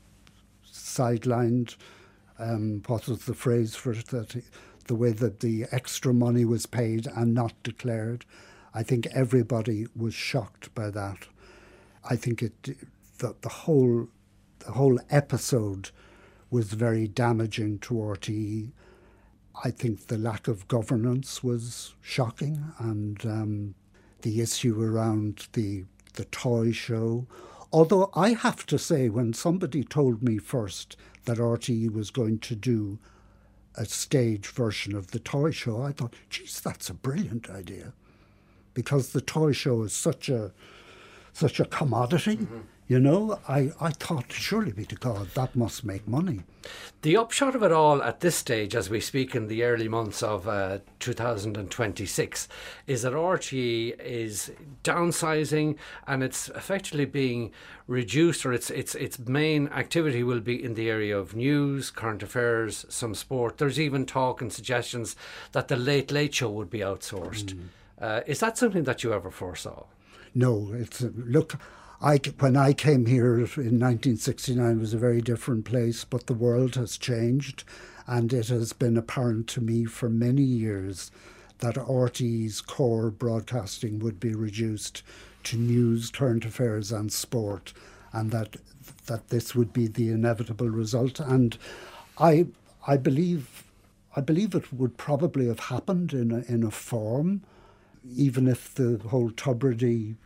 sidelined. Um, what was the phrase for it? That the way that the extra money was paid and not declared. I think everybody was shocked by that. I think it the, the whole the whole episode was very damaging to R T E. I think the lack of governance was shocking, and um, the issue around the the toy show. Although I have to say, when somebody told me first that R T E was going to do a stage version of the toy show, I thought, geez, that's a brilliant idea, because the toy show is such a such a commodity. Mm-hmm. You know, I, I thought, surely be to God, that must make money. The upshot of it all at this stage, as we speak in the early months of uh, two thousand twenty-six, is that R T E is downsizing, and it's effectively being reduced, or its its its main activity will be in the area of news, current affairs, some sport. There's even talk and suggestions that the Late Late Show would be outsourced. Mm. Uh, is that something that you ever foresaw? No, it's a, look. I, when I came here in nineteen sixty-nine, it was a very different place, but the world has changed, and it has been apparent to me for many years that R T E's core broadcasting would be reduced to news, current affairs and sport, and that that this would be the inevitable result. And I I believe I believe it would probably have happened in a, in a form, even if the whole Tubridy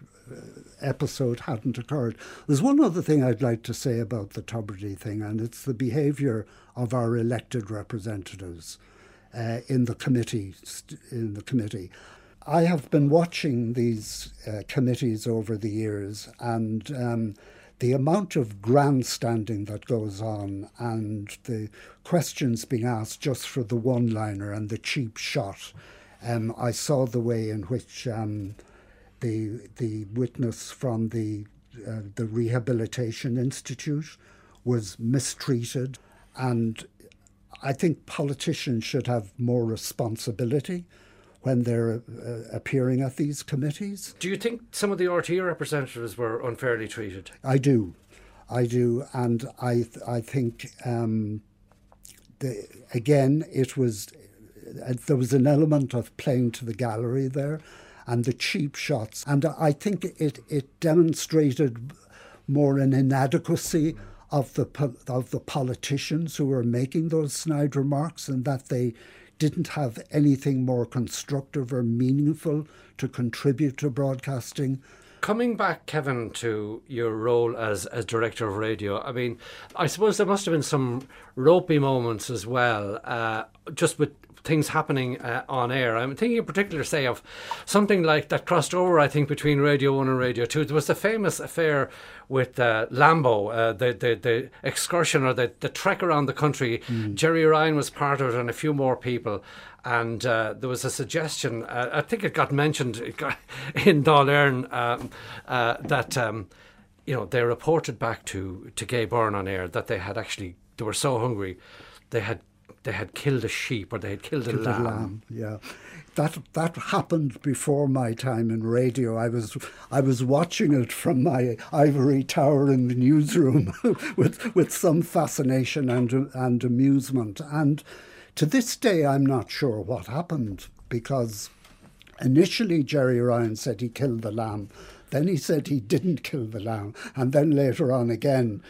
episode hadn't occurred. There's one other thing I'd like to say about the Tubridy thing, and it's the behaviour of our elected representatives uh, in the committee. In the committee, I have been watching these uh, committees over the years, and um, the amount of grandstanding that goes on, and the questions being asked just for the one-liner and the cheap shot. Um, I saw the way in which Um, The the witness from the uh, the Rehabilitation Institute was mistreated, and I think politicians should have more responsibility when they're uh, appearing at these committees. Do you think some of the R T E representatives were unfairly treated? I do, I do, and I I think um, the, again it was uh, there was an element of playing to the gallery there, and the cheap shots. And I think it, it demonstrated more an inadequacy of the of the politicians who were making those snide remarks, and that they didn't have anything more constructive or meaningful to contribute to broadcasting. Coming back, Kevin, to your role as, as director of radio, I mean, I suppose there must have been some ropey moments as well, uh, just with things happening uh, on air. I'm thinking in particular, say, of something like that crossed over, I think, between Radio one and Radio two. There was the famous affair with uh, Lambo, uh, the, the the excursion or the, the trek around the country. Mm. Jerry Ryan was part of it, and a few more people. And uh, there was a suggestion, uh, I think it got mentioned it got in Dáil Éireann, um, uh, that um, you know, they reported back to, to Gay Byrne on air that they had actually, they were so hungry, they had they had killed a sheep, or they had killed a killed lamb. A lamb. Yeah, that that happened before my time in radio. I was I was watching it from my ivory tower in the newsroom with with some fascination and and amusement. And to this day, I'm not sure what happened, because initially Jerry Ryan said he killed the lamb, then he said he didn't kill the lamb, and then later on again,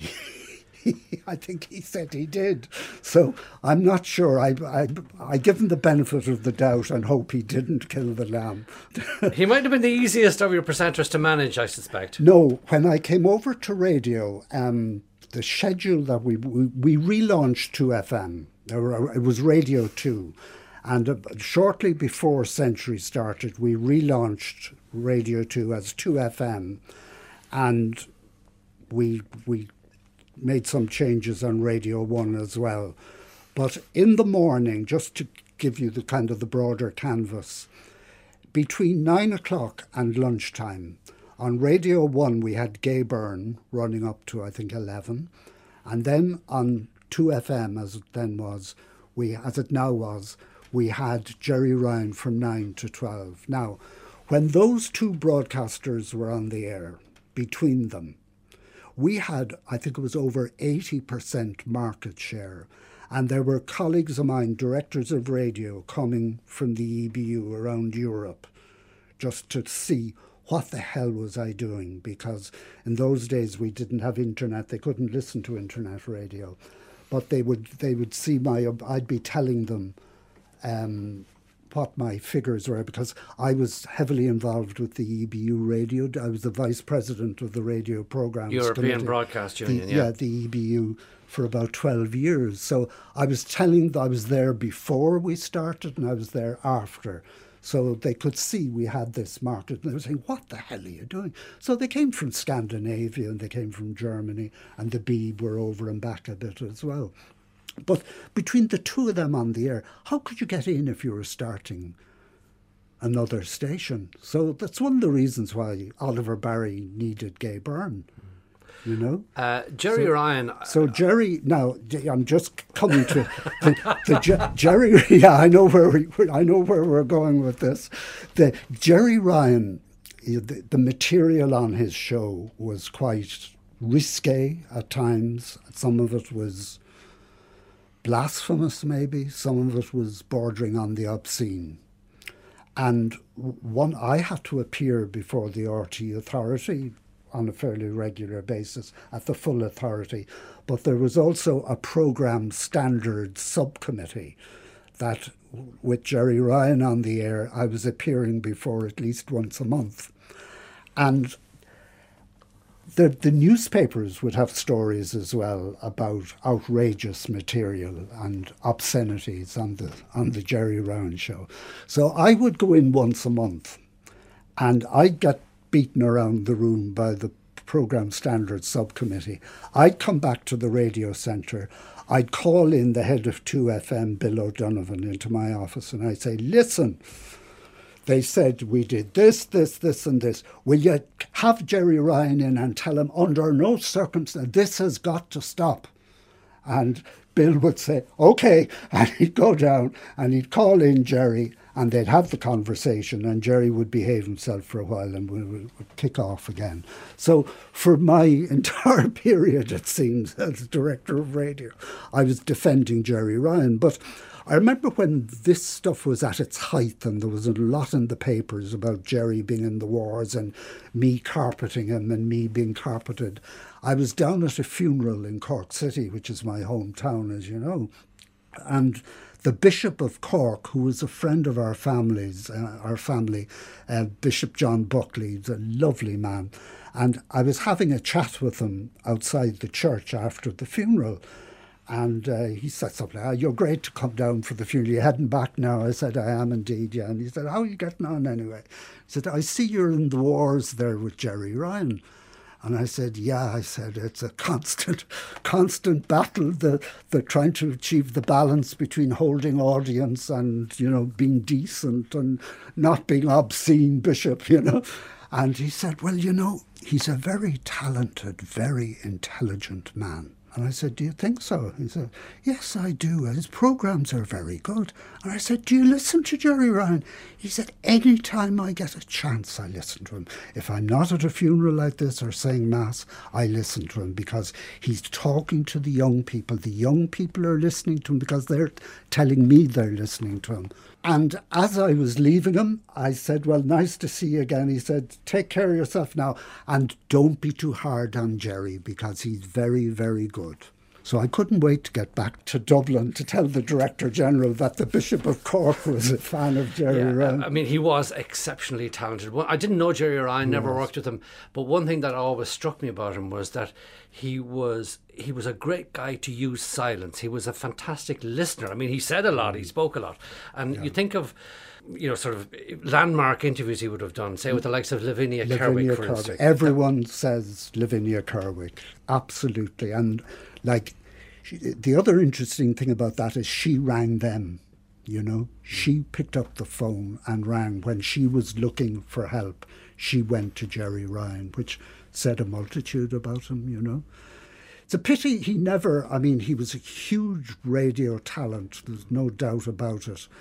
I think he said he did. So I'm not sure. I, I, I give him the benefit of the doubt and hope he didn't kill the lamb. He might have been the easiest of your presenters to manage, I suspect. No, when I came over to radio, um, the schedule that we, we, we relaunched two F M. It was Radio two. And uh, shortly before Century started, we relaunched Radio two as two F M. And we we... made some changes on Radio one as well. But in the morning, just to give you the kind of the broader canvas, between nine o'clock and lunchtime, on Radio one we had Gay Byrne running up to, I think, eleven. And then on two F M, as it then was, we, as it now was, we had Jerry Ryan from nine to twelve. Now, when those two broadcasters were on the air, between them, we had, I think it was over eighty percent market share. And there were colleagues of mine, directors of radio, coming from the E B U around Europe just to see what the hell was I doing, because in those days we didn't have internet. They couldn't listen to internet radio. But they would they would see my, I'd be telling them um, what my figures were, because I was heavily involved with the E B U radio. I was the vice president of the radio programs European committee. Broadcast Union, the, yeah. Yeah, the E B U for about twelve years. So I was telling, I was there before we started and I was there after. So they could see we had this market, and they were saying, what the hell are you doing? So they came from Scandinavia and they came from Germany, and the Beeb were over and back a bit as well. But between the two of them on the air, how could you get in if you were starting another station? So that's one of the reasons why Oliver Barry needed Gay Byrne. You know, uh, Jerry so, Ryan. So Jerry, now I'm just coming to the, the Je- Jerry. Yeah, I know where we. I know where we're going with this. The Jerry Ryan, the, the material on his show was quite risque at times. Some of it was blasphemous, maybe. Some of it was bordering on the obscene. And one, I had to appear before the R T Authority on a fairly regular basis at the full authority. But there was also a programme standards subcommittee that, with Jerry Ryan on the air, I was appearing before at least once a month. And the, the newspapers would have stories as well about outrageous material and obscenities on the, on the Jerry Ryan show. So I would go in once a month and I'd get beaten around the room by the programme standards subcommittee. I'd come back to the radio centre. I'd call in the head of two F M, Bill O'Donovan, into my office, and I'd say, listen, they said we did this, this, this and this. Will you have Jerry Ryan in and tell him under no circumstance this has got to stop? And Bill would say, OK, and he'd go down and he'd call in Jerry and they'd have the conversation, and Jerry would behave himself for a while and we would kick off again. So for my entire period, it seems, as director of radio, I was defending Jerry Ryan. But I remember when this stuff was at its height and there was a lot in the papers about Jerry being in the wars and me carpeting him and me being carpeted. I was down at a funeral in Cork City, which is my hometown, as you know, and the Bishop of Cork, who was a friend of our families, uh, our family, uh, Bishop John Buckley, he's a lovely man. And I was having a chat with him outside the church after the funeral. And uh, he said something, oh, you're great to come down for the funeral. You're heading back now. I said, I am indeed, yeah. And he said, how are you getting on anyway? He said, I see you're in the wars there with Jerry Ryan. And I said, yeah, I said, it's a constant, constant battle, the, the trying to achieve the balance between holding audience and, you know, being decent and not being obscene, Bishop, you know. And he said, well, you know, he's a very talented, very intelligent man. And I said, do you think so? He said, yes, I do. His programmes are very good. And I said, do you listen to Jerry Ryan? He said, any time I get a chance, I listen to him. If I'm not at a funeral like this or saying Mass, I listen to him because he's talking to the young people. The young people are listening to him because they're telling me they're listening to him. And as I was leaving him, I said, well, nice to see you again. He said, take care of yourself now and don't be too hard on Jerry because he's very, very good. So I couldn't wait to get back to Dublin to tell the Director General that the Bishop of Cork was a fan of Jerry yeah, Ryan. I mean, he was exceptionally talented. Well, I didn't know Jerry Ryan, never worked with him. But one thing that always struck me about him was that he was he was a great guy to use silence. He was a fantastic listener. I mean, he said a lot, he spoke a lot. And yeah. you think of, you know, sort of landmark interviews he would have done, say with the likes of Lavinia, Lavinia Kerwick, for Kerwick. instance. Everyone says Lavinia Kerwick, absolutely. And like, she, the other interesting thing about that is she rang them, you know. She picked up the phone and rang when she was looking for help. She went to Jerry Ryan, which said a multitude about him, you know. It's a pity he never, I mean, he was a huge radio talent, there's no doubt about it.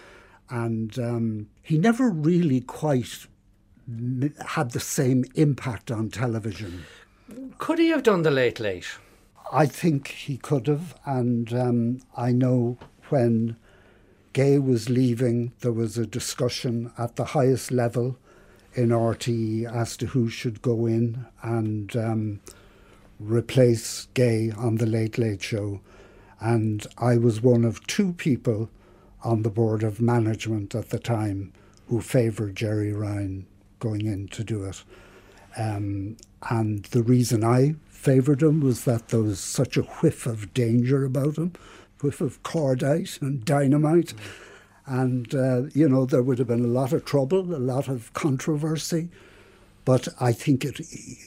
and um, he never really quite m- had the same impact on television. Could he have done the Late Late? I think he could have, and um, I know when Gay was leaving, there was a discussion at the highest level in R T E as to who should go in and um, replace Gay on the Late Late Show. And I was one of two people on the board of management at the time who favoured Jerry Ryan going in to do it. Um, and the reason I favoured him was that there was such a whiff of danger about him, whiff of cordite and dynamite. Mm. And, uh, you know, there would have been a lot of trouble, a lot of controversy. But I think it,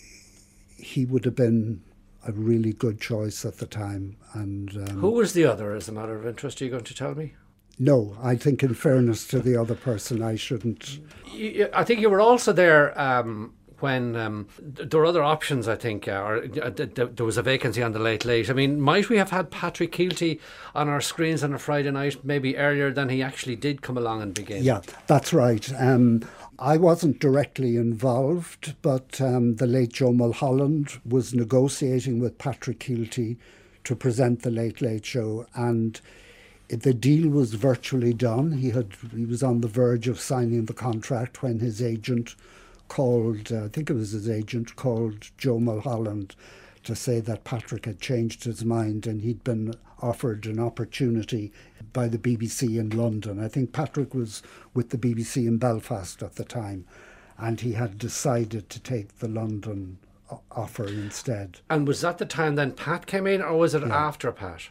he would have been a really good choice at the time. And um, who was the other, as a matter of interest? Are you going to tell me? No, I think in fairness to the other person, I shouldn't. You, I think you were also there um, when um, there were other options, I think, uh, or uh, th- th- there was a vacancy on the Late Late. I mean, might we have had Patrick Keelty on our screens on a Friday night, maybe earlier than he actually did come along and begin? Yeah, that's right. Um, I wasn't directly involved, but um, the late Joe Mulholland was negotiating with Patrick Keelty to present the Late Late Show, and the deal was virtually done. He had he was on the verge of signing the contract when his agent called, uh, I think it was his agent, called Joe Mulholland to say that Patrick had changed his mind and he'd been offered an opportunity by the B B C in London. I think Patrick was with the B B C in Belfast at the time, and he had decided to take the London offer instead. And was that the time then Pat came in, or was it Yeah. after Pat?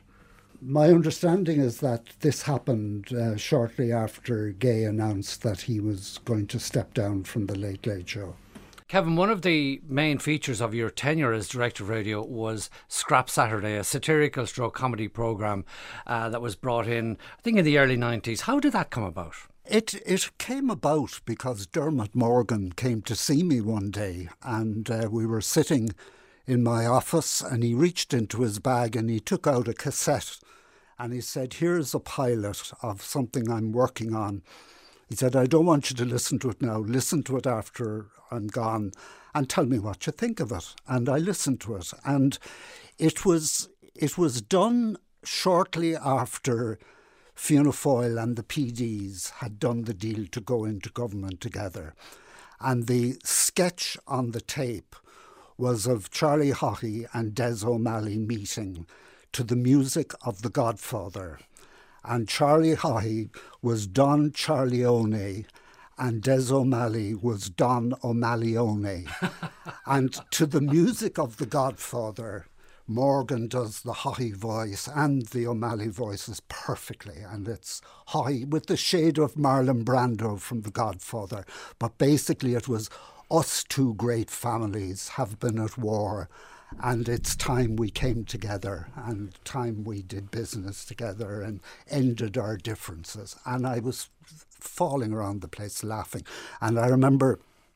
My understanding is that this happened uh, shortly after Gay announced that he was going to step down from the Late Late Show. Kevin, one of the main features of your tenure as director of radio was Scrap Saturday, a satirical stroke comedy programme uh, that was brought in, I think, in the early nineties. How did that come about? It it came about because Dermot Morgan came to see me one day, and uh, we were sitting in my office, and he reached into his bag and he took out a cassette and he said, "Here's a pilot of something I'm working on." He said, "I don't want you to listen to it now. Listen to it after I'm gone and tell me what you think of it." And I listened to it, and it was it was done shortly after Fianna Fáil and the P Ds had done the deal to go into government together. And the sketch on the tape was of Charlie Haughey and Des O'Malley meeting to the music of The Godfather. And Charlie Haughey was Don Charleone and Des O'Malley was Don O'Malleyone. And to the music of The Godfather, Morgan does the Haughey voice and the O'Malley voices perfectly, and it's Haughey with the shade of Marlon Brando from The Godfather. But basically it was, us two great families have been at war, and it's time we came together and time we did business together and ended our differences. And I was falling around the place laughing. And I remember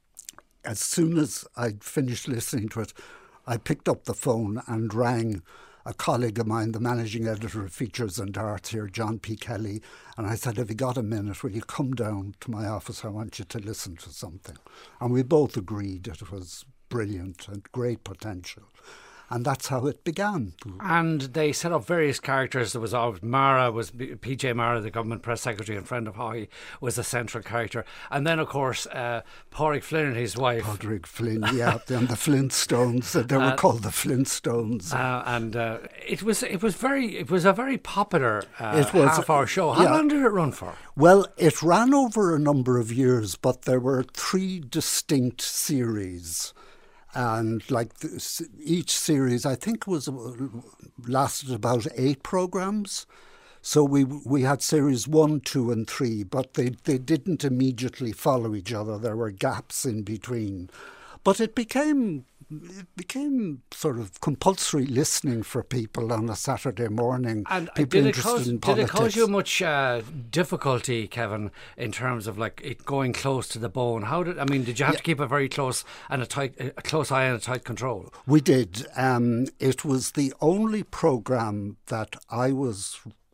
as soon as I'd finished listening to it, I picked up the phone and rang a colleague of mine, the managing editor of Features and Arts here, John P. Kelly, and I said, "Have you got a minute? Will you come down to my office? I want you to listen to something." And we both agreed it was brilliant and great potential. And that's how it began. And they set up various characters. There was always Mara, was P J Mara, the government press secretary and friend of Haughey, was a central character. And then, of course, uh, Pádraig Flynn and his wife. Pádraig Flynn, yeah, and the Flintstones. They were uh, called the Flintstones. Uh, and uh, it was it was very it was a very popular uh, it was, half-hour show. How yeah. long did it run for? Well, it ran over a number of years, but there were three distinct series. And like this, each series, I think was lasted about eight programmes. So we we had series one, two, and three, but they they didn't immediately follow each other. There were gaps in between, but it became it became sort of compulsory listening for people on a Saturday morning. And people did it interested cause in did politics. it cause you much uh, difficulty, Kevin, in terms of like it going close to the bone? How did I mean? Did you have yeah. to keep a very close and a tight, a close eye and a tight control? We did. Um, it was the only programme that I was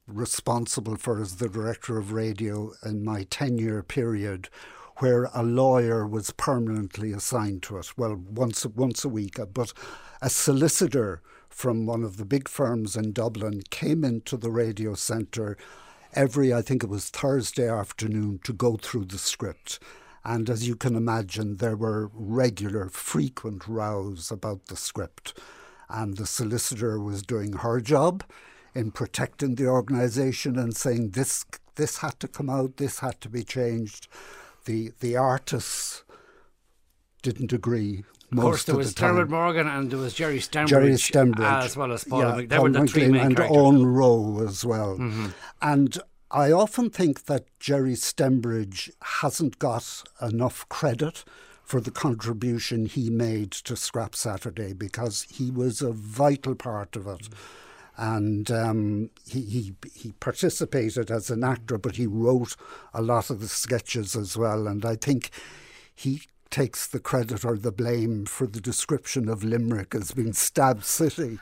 responsible for as the director of radio in my ten-year period, where a lawyer was permanently assigned to it. Well, once once a week, but a solicitor from one of the big firms in Dublin came into the radio centre every, I think it was Thursday afternoon, to go through the script. And as you can imagine, there were regular, frequent rows about the script. And the solicitor was doing her job in protecting the organisation and saying this this had to come out, this had to be changed. The the artists didn't agree. Of course, there was the Dermot Morgan and there was Jerry Stembridge, Jerry Stembridge as well as Paul. yeah, Mc- they Paul were the three McLean main and characters. Owen Rowe as well. Mm-hmm. And I often think that Jerry Stembridge hasn't got enough credit for the contribution he made to Scrap Saturday, because he was a vital part of it. And um, he, he he participated as an actor, but he wrote a lot of the sketches as well. And I think he takes the credit or the blame for the description of Limerick as being Stab City.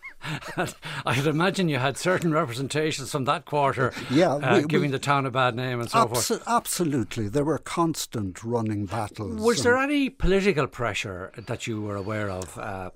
I could imagine you had certain representations from that quarter, yeah, uh, we, giving we, the town a bad name and so abso- forth. Absolutely. There were constant running battles. Was there any political pressure that you were aware of uh,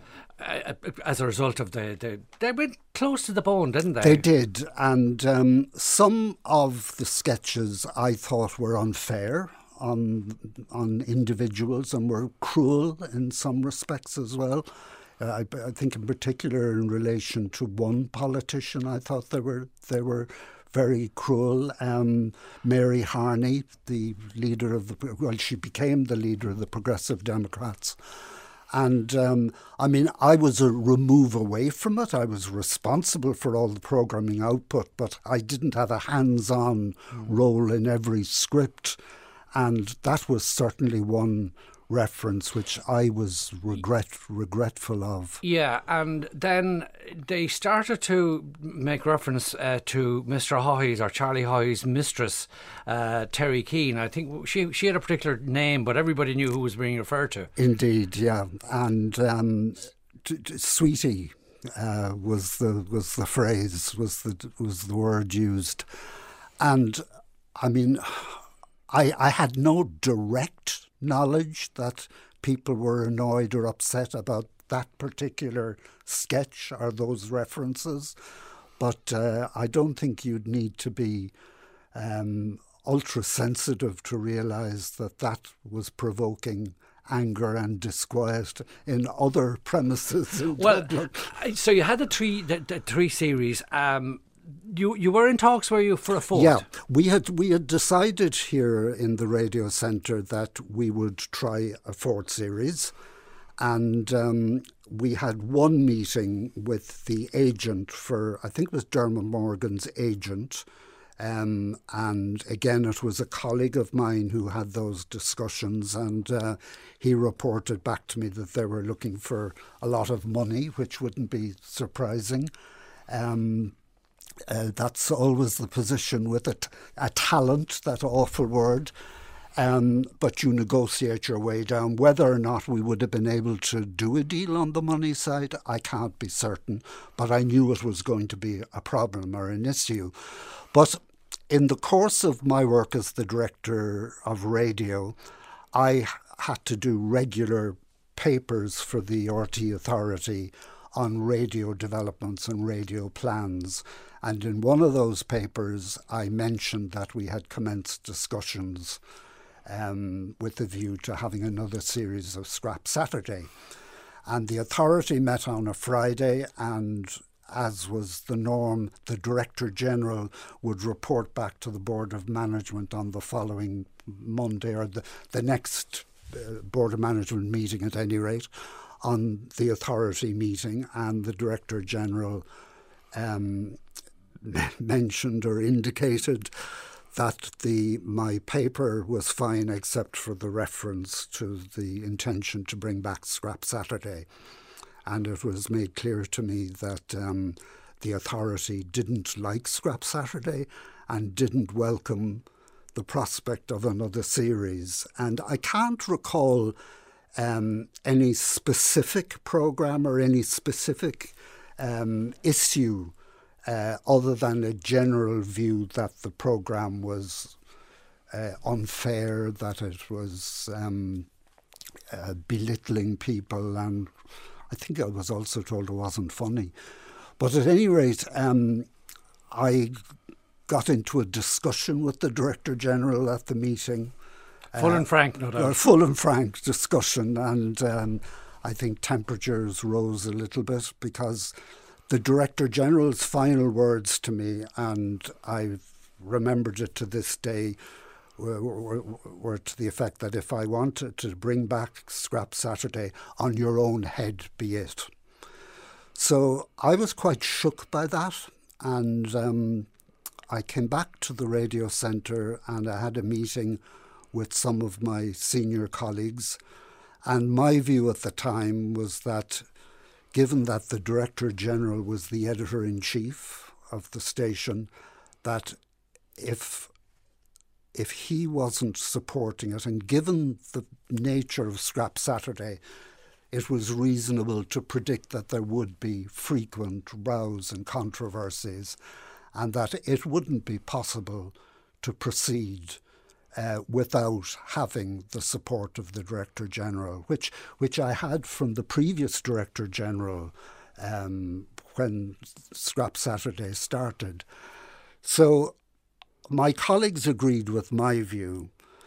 as a result of the, the... They went close to the bone, didn't they? They did. And um, some of the sketches I thought were unfair on on individuals and were cruel in some respects as well. Uh, I, I think in particular in relation to one politician, I thought they were they were very cruel. Um, Mary Harney, the leader of the well, she became the leader of the Progressive Democrats, and um, I mean, I was a remove away from it. I was responsible for all the programming output, but I didn't have a hands-on mm. role in every script, and that was certainly one reference which I was regret regretful of. Yeah, and then they started to make reference uh, to Mister Hawley's or Charlie Hawley's mistress, uh, Terry Keane. I think she she had a particular name, but everybody knew who was being referred to. Indeed, yeah, and um, t- t- Sweetie uh, was the was the phrase was the was the word used, and I mean, I I had no direct knowledge that people were annoyed or upset about that particular sketch or those references, but uh, I don't think you'd need to be um, ultra sensitive to realise that that was provoking anger and disquiet in other premises in well, Dublin. So you had the three the, the three series. Um, You you were in talks, were you, for a fourth? Yeah, we had we had decided here in the radio centre that we would try a fourth series, and um, we had one meeting with the agent for, I think it was Dermot Morgan's agent, um, and again it was a colleague of mine who had those discussions, and uh, he reported back to me that they were looking for a lot of money, which wouldn't be surprising. Um, Uh, that's always the position with a, t- a talent, that awful word. Um, but you negotiate your way down. Whether or not we would have been able to do a deal on the money side, I can't be certain. But I knew it was going to be a problem or an issue. But in the course of my work as the director of radio, I had to do regular papers for the R T E Authority on radio developments and radio plans. And in one of those papers, I mentioned that we had commenced discussions um, with a view to having another series of Scrap Saturday. And the authority met on a Friday, and as was the norm, the Director General would report back to the Board of Management on the following Monday, or the, the next uh, Board of Management meeting at any rate, on the authority meeting. And the Director General um, mentioned or indicated that the my paper was fine except for the reference to the intention to bring back Scrap Saturday. And it was made clear to me that um, the authority didn't like Scrap Saturday and didn't welcome the prospect of another series. And I can't recall um, any specific programme or any specific um, issue uh, other than a general view that the programme was uh, unfair, that it was um, uh, belittling people, and I think I was also told it wasn't funny. But at any rate, um, I got into a discussion with the Director General at the meeting. Full uh, and frank, no doubt. A full and frank discussion, and um, I think temperatures rose a little bit, because the Director General's final words to me, and I've remembered it to this day, were, were, were to the effect that if I wanted to bring back Scrap Saturday, on your own head be it. So I was quite shook by that, and um, I came back to the radio centre and I had a meeting with some of my senior colleagues, and my view at the time was that, given that the Director General was the Editor-in-Chief of the station, that if if he wasn't supporting it, and given the nature of Scrap Saturday, it was reasonable to predict that there would be frequent rows and controversies, and that it wouldn't be possible to proceed uh, without having the support of the Director General, which which I had from the previous Director General um, when Scrap Saturday started. So my colleagues agreed with my view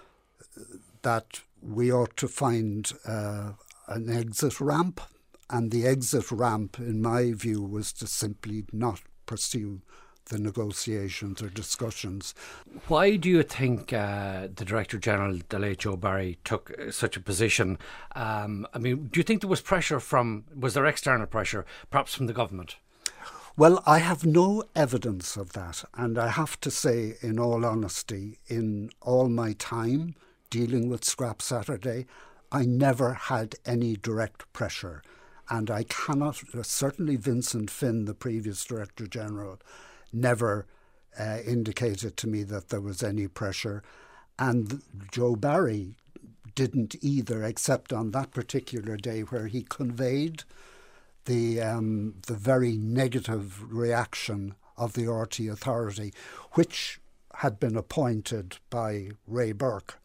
that we ought to find uh, an exit ramp, and the exit ramp, in my view, was to simply not pursue the negotiations or discussions. Why do you think uh, the Director General, the late Joe Barry, took such a position? Um, I mean, do you think there was pressure from, was there external pressure, perhaps from the government? Well, I have no evidence of that, and I have to say, in all honesty, in all my time dealing with Scrap Saturday, I never had any direct pressure, and I cannot, certainly Vincent Finn, the previous Director General, never uh, indicated to me that there was any pressure, and Joe Barry didn't either, except on that particular day where he conveyed the um, the very negative reaction of the R T E Authority, which had been appointed by Ray Burke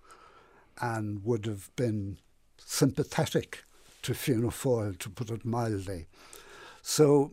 and would have been sympathetic to Fianna Fáil, to put it mildly. So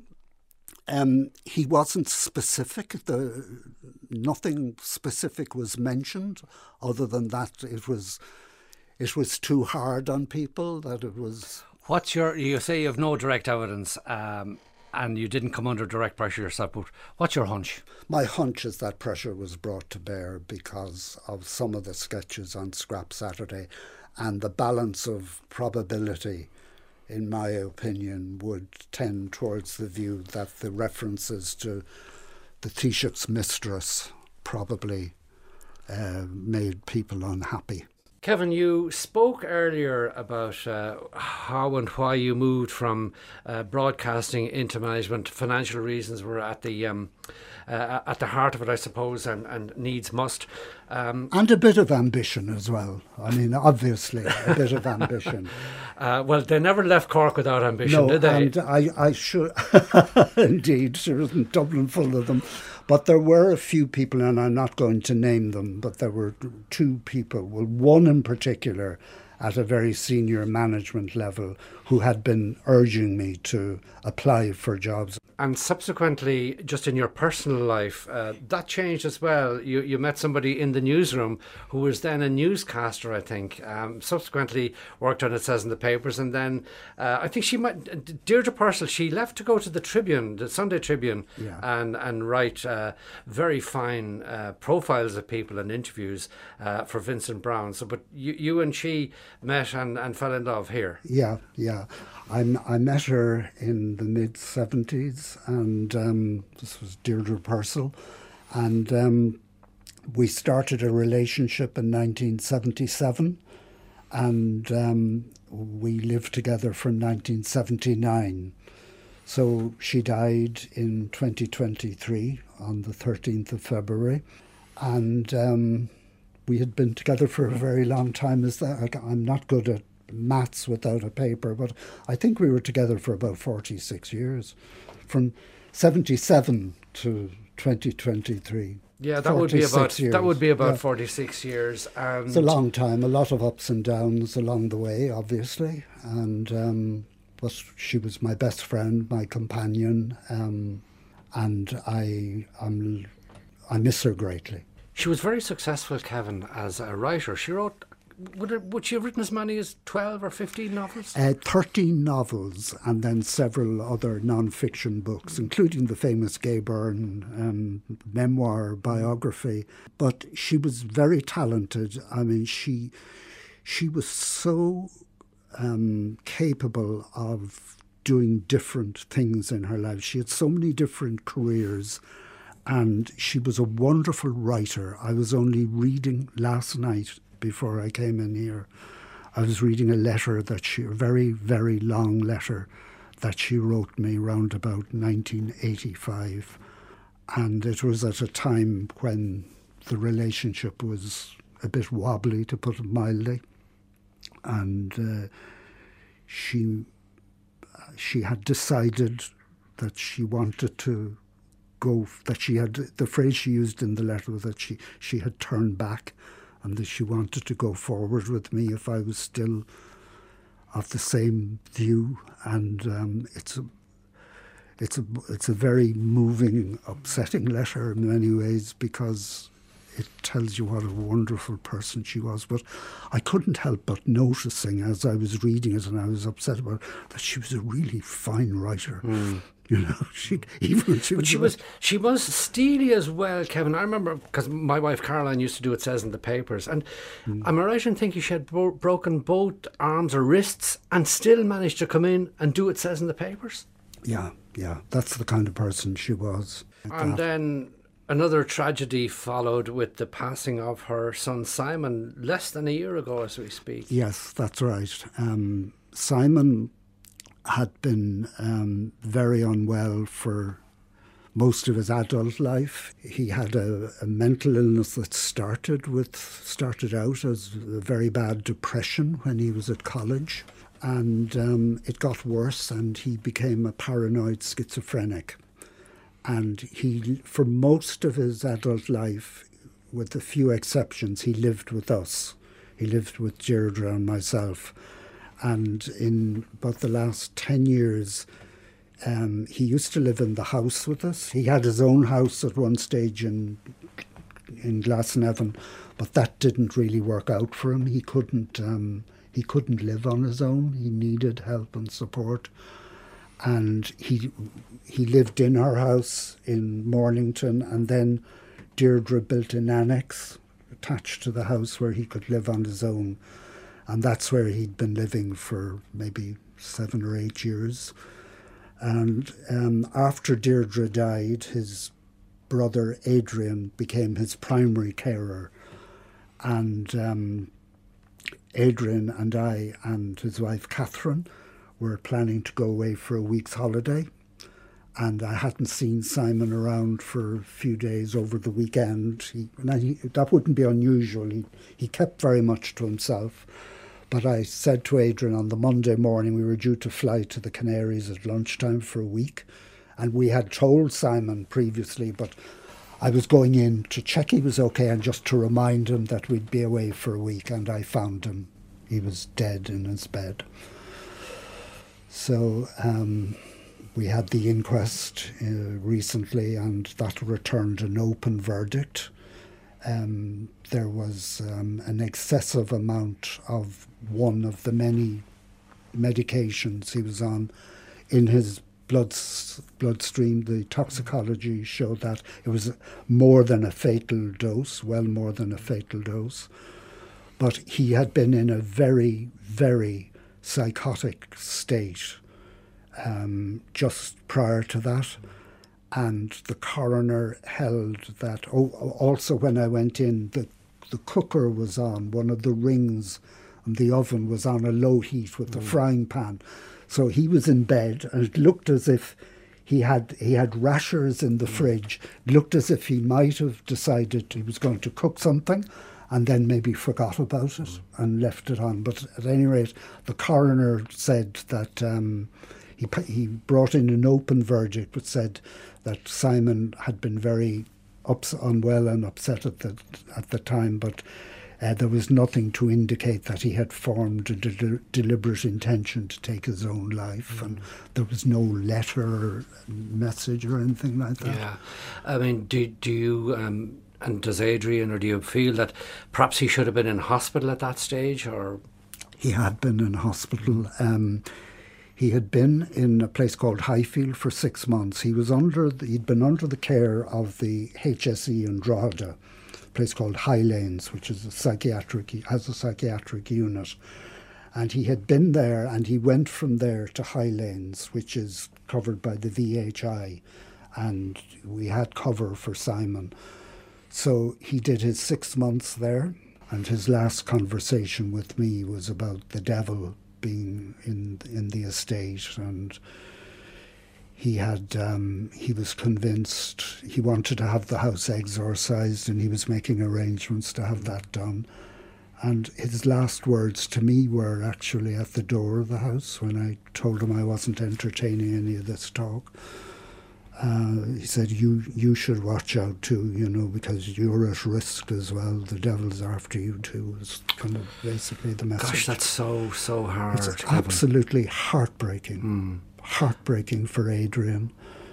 um, he wasn't specific. The, nothing specific was mentioned, other than that it was it was too hard on people, that it was... What's your, you say you have no direct evidence um, and you didn't come under direct pressure yourself, but what's your hunch? My hunch is that pressure was brought to bear because of some of the sketches on Scrap Saturday, and the balance of probability, in my opinion, would tend towards the view that the references to the Taoiseach's mistress probably uh, made people unhappy. Kevin, you spoke earlier about uh, how and why you moved from uh, broadcasting into management. Financial reasons were at the um, uh, at the heart of it, I suppose, and, and needs must. Um, and a bit of ambition as well. I mean, obviously, a bit of ambition. Uh, well, they never left Cork without ambition, no, did they? And I, I should, indeed, there isn't Dublin full of them. But there were a few people, and I'm not going to name them, but there were two people, well, one in particular at a very senior management level, who had been urging me to apply for jobs. And subsequently, just in your personal life, uh, that changed as well. You you met somebody in the newsroom who was then a newscaster, I think. Um, subsequently worked on It Says in the Papers, and then uh, I think she might, Deirdre Purcell, she left to go to the Tribune, the Sunday Tribune, yeah. and, and write uh, very fine uh, profiles of people and interviews uh, for Vincent Browne. So, but you, you and she met and, and fell in love here. Yeah, yeah. I, I met her in the mid-seventies, and um, this was Deirdre Purcell, and um, we started a relationship in nineteen seventy-seven, and um, we lived together from nineteen seventy-nine. So she died in twenty twenty-three on the thirteenth of February, and um, we had been together for a very long time. Is that I'm not good at maths without a paper, but I think we were together for about forty-six years, from seventy-seven to twenty twenty-three. Yeah, that would be about years. that would be about yeah. forty-six years. And it's a long time, a lot of ups and downs along the way, obviously. And um, but she was my best friend, my companion, um, and I um, I miss her greatly. She was very successful, Kevin, as a writer. She wrote. Would, it, would she have written as many as twelve or fifteen novels? Uh, thirteen novels and then several other non-fiction books, including the famous Gay Byrne um, memoir biography. But she was very talented. I mean, she she was so um, capable of doing different things in her life. She had so many different careers. And she was a wonderful writer. I was only reading last night before I came in here. I was reading a letter that she, a very, very long letter that she wrote me round about nineteen eighty-five. And it was at a time when the relationship was a bit wobbly, to put it mildly. And uh, she, she had decided that she wanted to go, that she had, the phrase she used in the letter was that she, she had turned back and that she wanted to go forward with me if I was still of the same view. And um, it's a, it's a, it's a very moving, upsetting letter in many ways because it tells you what a wonderful person she was. But I couldn't help but noticing as I was reading it, and I was upset about it, that she was a really fine writer. Mm. You know, she even she but was she was she was steely as well, Kevin. I remember because my wife Caroline used to do It Says in the Papers, and mm. am I right in thinking she had bro- broken both arms or wrists and still managed to come in and do It Says in the Papers? Yeah, yeah, that's the kind of person she was. And that. then another tragedy followed with the passing of her son Simon less than a year ago, as we speak. Yes, that's right. Um, Simon had been um, very unwell for most of his adult life. He had a, a mental illness that started with started out as a very bad depression when he was at college, and um, it got worse, and he became a paranoid schizophrenic. And he, for most of his adult life, with a few exceptions, he lived with us. He lived with Deirdre and myself. And in about the last ten years, um, he used to live in the house with us. He had his own house at one stage in in Glasnevin, but that didn't really work out for him. He couldn't um, he couldn't live on his own. He needed help and support. And he he lived in our house in Mornington, and then Deirdre built an annex attached to the house where he could live on his own. And that's where he'd been living for maybe seven or eight years. And um, after Deirdre died, his brother Adrian became his primary carer. And um, Adrian and I and his wife Catherine were planning to go away for a week's holiday. And I hadn't seen Simon around for a few days over the weekend. He, and he, that wouldn't be unusual. He, he kept very much to himself. But I said to Adrian on the Monday morning, we were due to fly to the Canaries at lunchtime for a week. And we had told Simon previously, but I was going in to check he was okay and just to remind him that we'd be away for a week. And I found him. He was dead in his bed. So um, we had the inquest uh, recently, and that returned an open verdict. Um, there was um, an excessive amount of one of the many medications he was on in his blood bloodstream. The toxicology showed that it was more than a fatal dose, well more than a fatal dose. But he had been in a very, very psychotic state um, just prior to that. And the coroner held that. Oh, also, when I went in, the the cooker was on, one of the rings, and the oven was on a low heat with the mm. frying pan. So he was in bed, and it looked as if he had he had rashers in the mm. fridge. It looked as if he might have decided he was going to cook something, and then maybe forgot about it mm. and left it on. But at any rate, the coroner said that um, he he brought in an open verdict which said that Simon had been very ups, unwell and upset at the at the time, but uh, there was nothing to indicate that he had formed a de- deliberate intention to take his own life, mm. and there was no letter or message or anything like that. Yeah, I mean, do do you um, and does Adrian, or do you feel that perhaps he should have been in hospital at that stage, or? He had been in hospital. Um, he had been in a place called Highfield for six months. He was under. The, he'd been under the care of the H S E in Drogheda, a place called High Lanes, which is a psychiatric has a psychiatric unit, and he had been there. And he went from there to High Lanes, which is covered by the V H I, and we had cover for Simon. So he did his six months there. And his last conversation with me was about the devil being in in the estate, and he had um, he was convinced he wanted to have the house exorcised, and he was making arrangements to have that done. And his last words to me were actually at the door of the house when I told him I wasn't entertaining any of this talk. Uh, he said, you you should watch out too, you know, because you're at risk as well. The devil's after you too, is kind of basically the message. Gosh, that's so, so hard. It's absolutely heartbreaking. Mm. Heartbreaking for Adrian.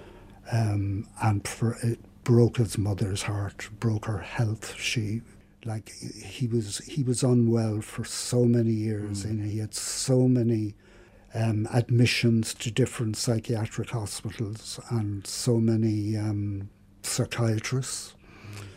Um, and for it broke his mother's heart, broke her health. She, like, he was, he was unwell for so many years, mm. and he had so many Um, admissions to different psychiatric hospitals and so many um, psychiatrists, mm.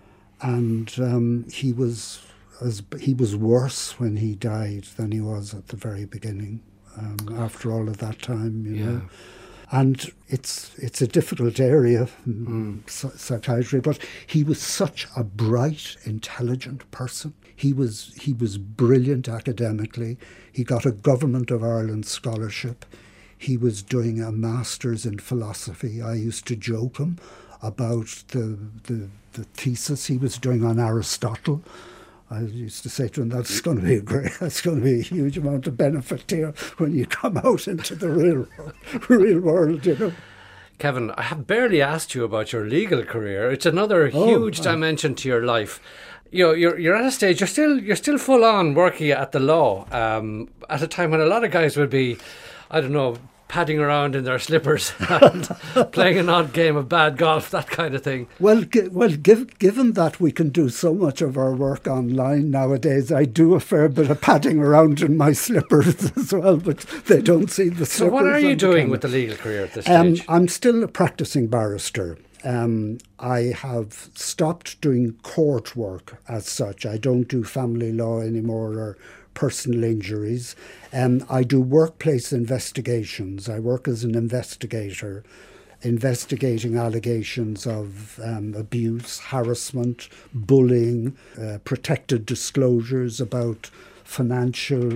and um, he was as he was worse when he died than he was at the very beginning. Um, after all of that time, you yeah. know, and it's it's a difficult area, mm. psychiatry. But he was such a bright, intelligent person. He was he was brilliant academically. He got a Government of Ireland scholarship. He was doing a master's in philosophy. I used to joke him about the the, the thesis he was doing on Aristotle. I used to say to him, "That's going to be a great. That's going to be a huge amount of benefit to you when you come out into the real real world." You know. Kevin, I have barely asked you about your legal career. It's another oh, huge uh, dimension to your life. You know, you're you're at a stage. You're still you're still full on working at the law. Um, at a time when a lot of guys would be, I don't know, padding around in their slippers and playing an odd game of bad golf, that kind of thing. Well, g- well, give, given that we can do so much of our work online nowadays, I do a fair bit of padding around in my slippers as well, but they don't see the slippers. So what are you doing camera. with the legal career at this um, stage? I'm still a practising barrister. Um, I have stopped doing court work as such. I don't do family law anymore or personal injuries. Um, I do workplace investigations. I work as an investigator, investigating allegations of um, abuse, harassment, bullying, uh, protected disclosures about financial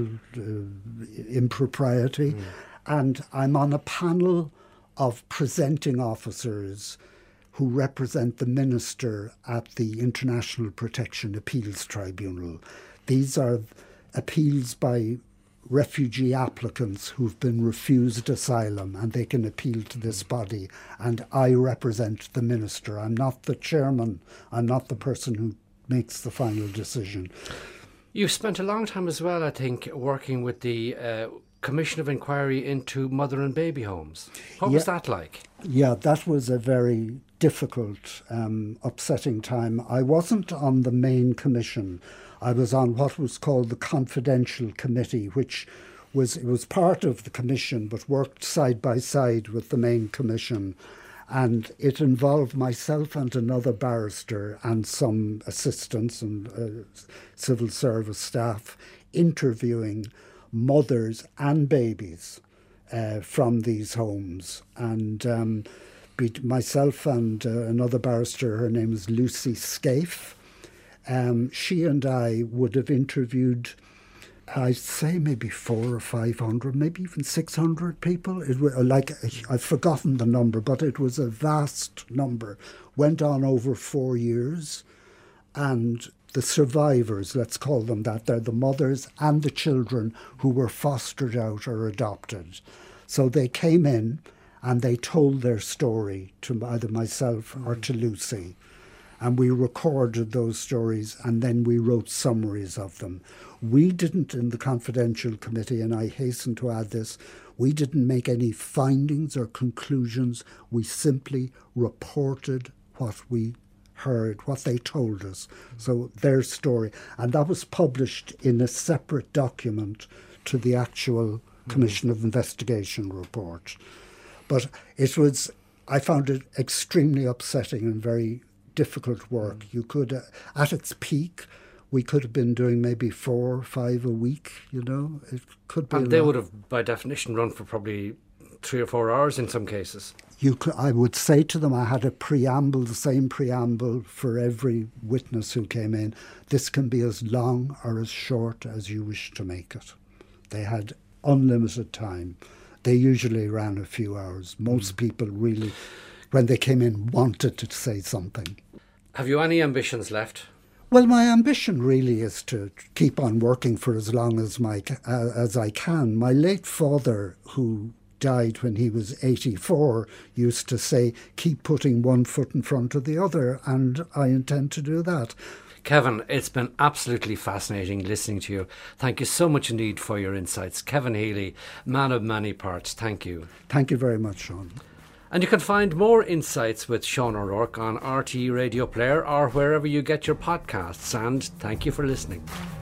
uh, impropriety. Mm. And I'm on a panel of presenting officers who represent the minister at the International Protection Appeals Tribunal. These are appeals by refugee applicants who've been refused asylum, and they can appeal to this body, and I represent the minister. I'm not the chairman. I'm not the person who makes the final decision. You've spent a long time as well, I think, working with the uh, Commission of Inquiry into Mother and Baby Homes. What yeah. was that like? Yeah, that was a very difficult, um, upsetting time. I wasn't on the main commission. I was on what was called the Confidential Committee, which was it was part of the commission but worked side by side with the main commission. And it involved myself and another barrister and some assistants and uh, civil service staff interviewing mothers and babies uh, from these homes. And um, be- myself and uh, another barrister, her name is Lucy Scaife, um, she and I would have interviewed, I'd say maybe four or five hundred, maybe even six hundred people. It was like, I've forgotten the number, but it was a vast number. Went on over four years, and the survivors, let's call them that, they're the mothers and the children who were fostered out or adopted. So they came in and they told their story to either myself or to Lucy. And we recorded those stories and then we wrote summaries of them. We didn't, in the confidential committee, and I hasten to add this, we didn't make any findings or conclusions. We simply reported what we heard, what they told us. So their story. And that was published in a separate document to the actual Commission of Investigation report. But it was, I found it extremely upsetting and very difficult work. You could, uh, at its peak, we could have been doing maybe four or five a week, you know. It could be. And they would have, by definition, run for probably three or four hours in some cases. You could, I would say to them, I had a preamble, the same preamble for every witness who came in. This can be as long or as short as you wish to make it. They had unlimited time. They usually ran a few hours. Most mm. people really, when they came in, wanted to say something. Have you any ambitions left? Well, my ambition really is to keep on working for as long as my uh, as I can. My late father, who died when he was eighty-four, used to say, keep putting one foot in front of the other, and I intend to do that. Kevin, it's been absolutely fascinating listening to you. Thank you so much indeed for your insights. Kevin Healy, man of many parts, thank you. Thank you very much, Sean. And you can find more insights with Sean O'Rourke on R T E Radio Player or wherever you get your podcasts. And thank you for listening.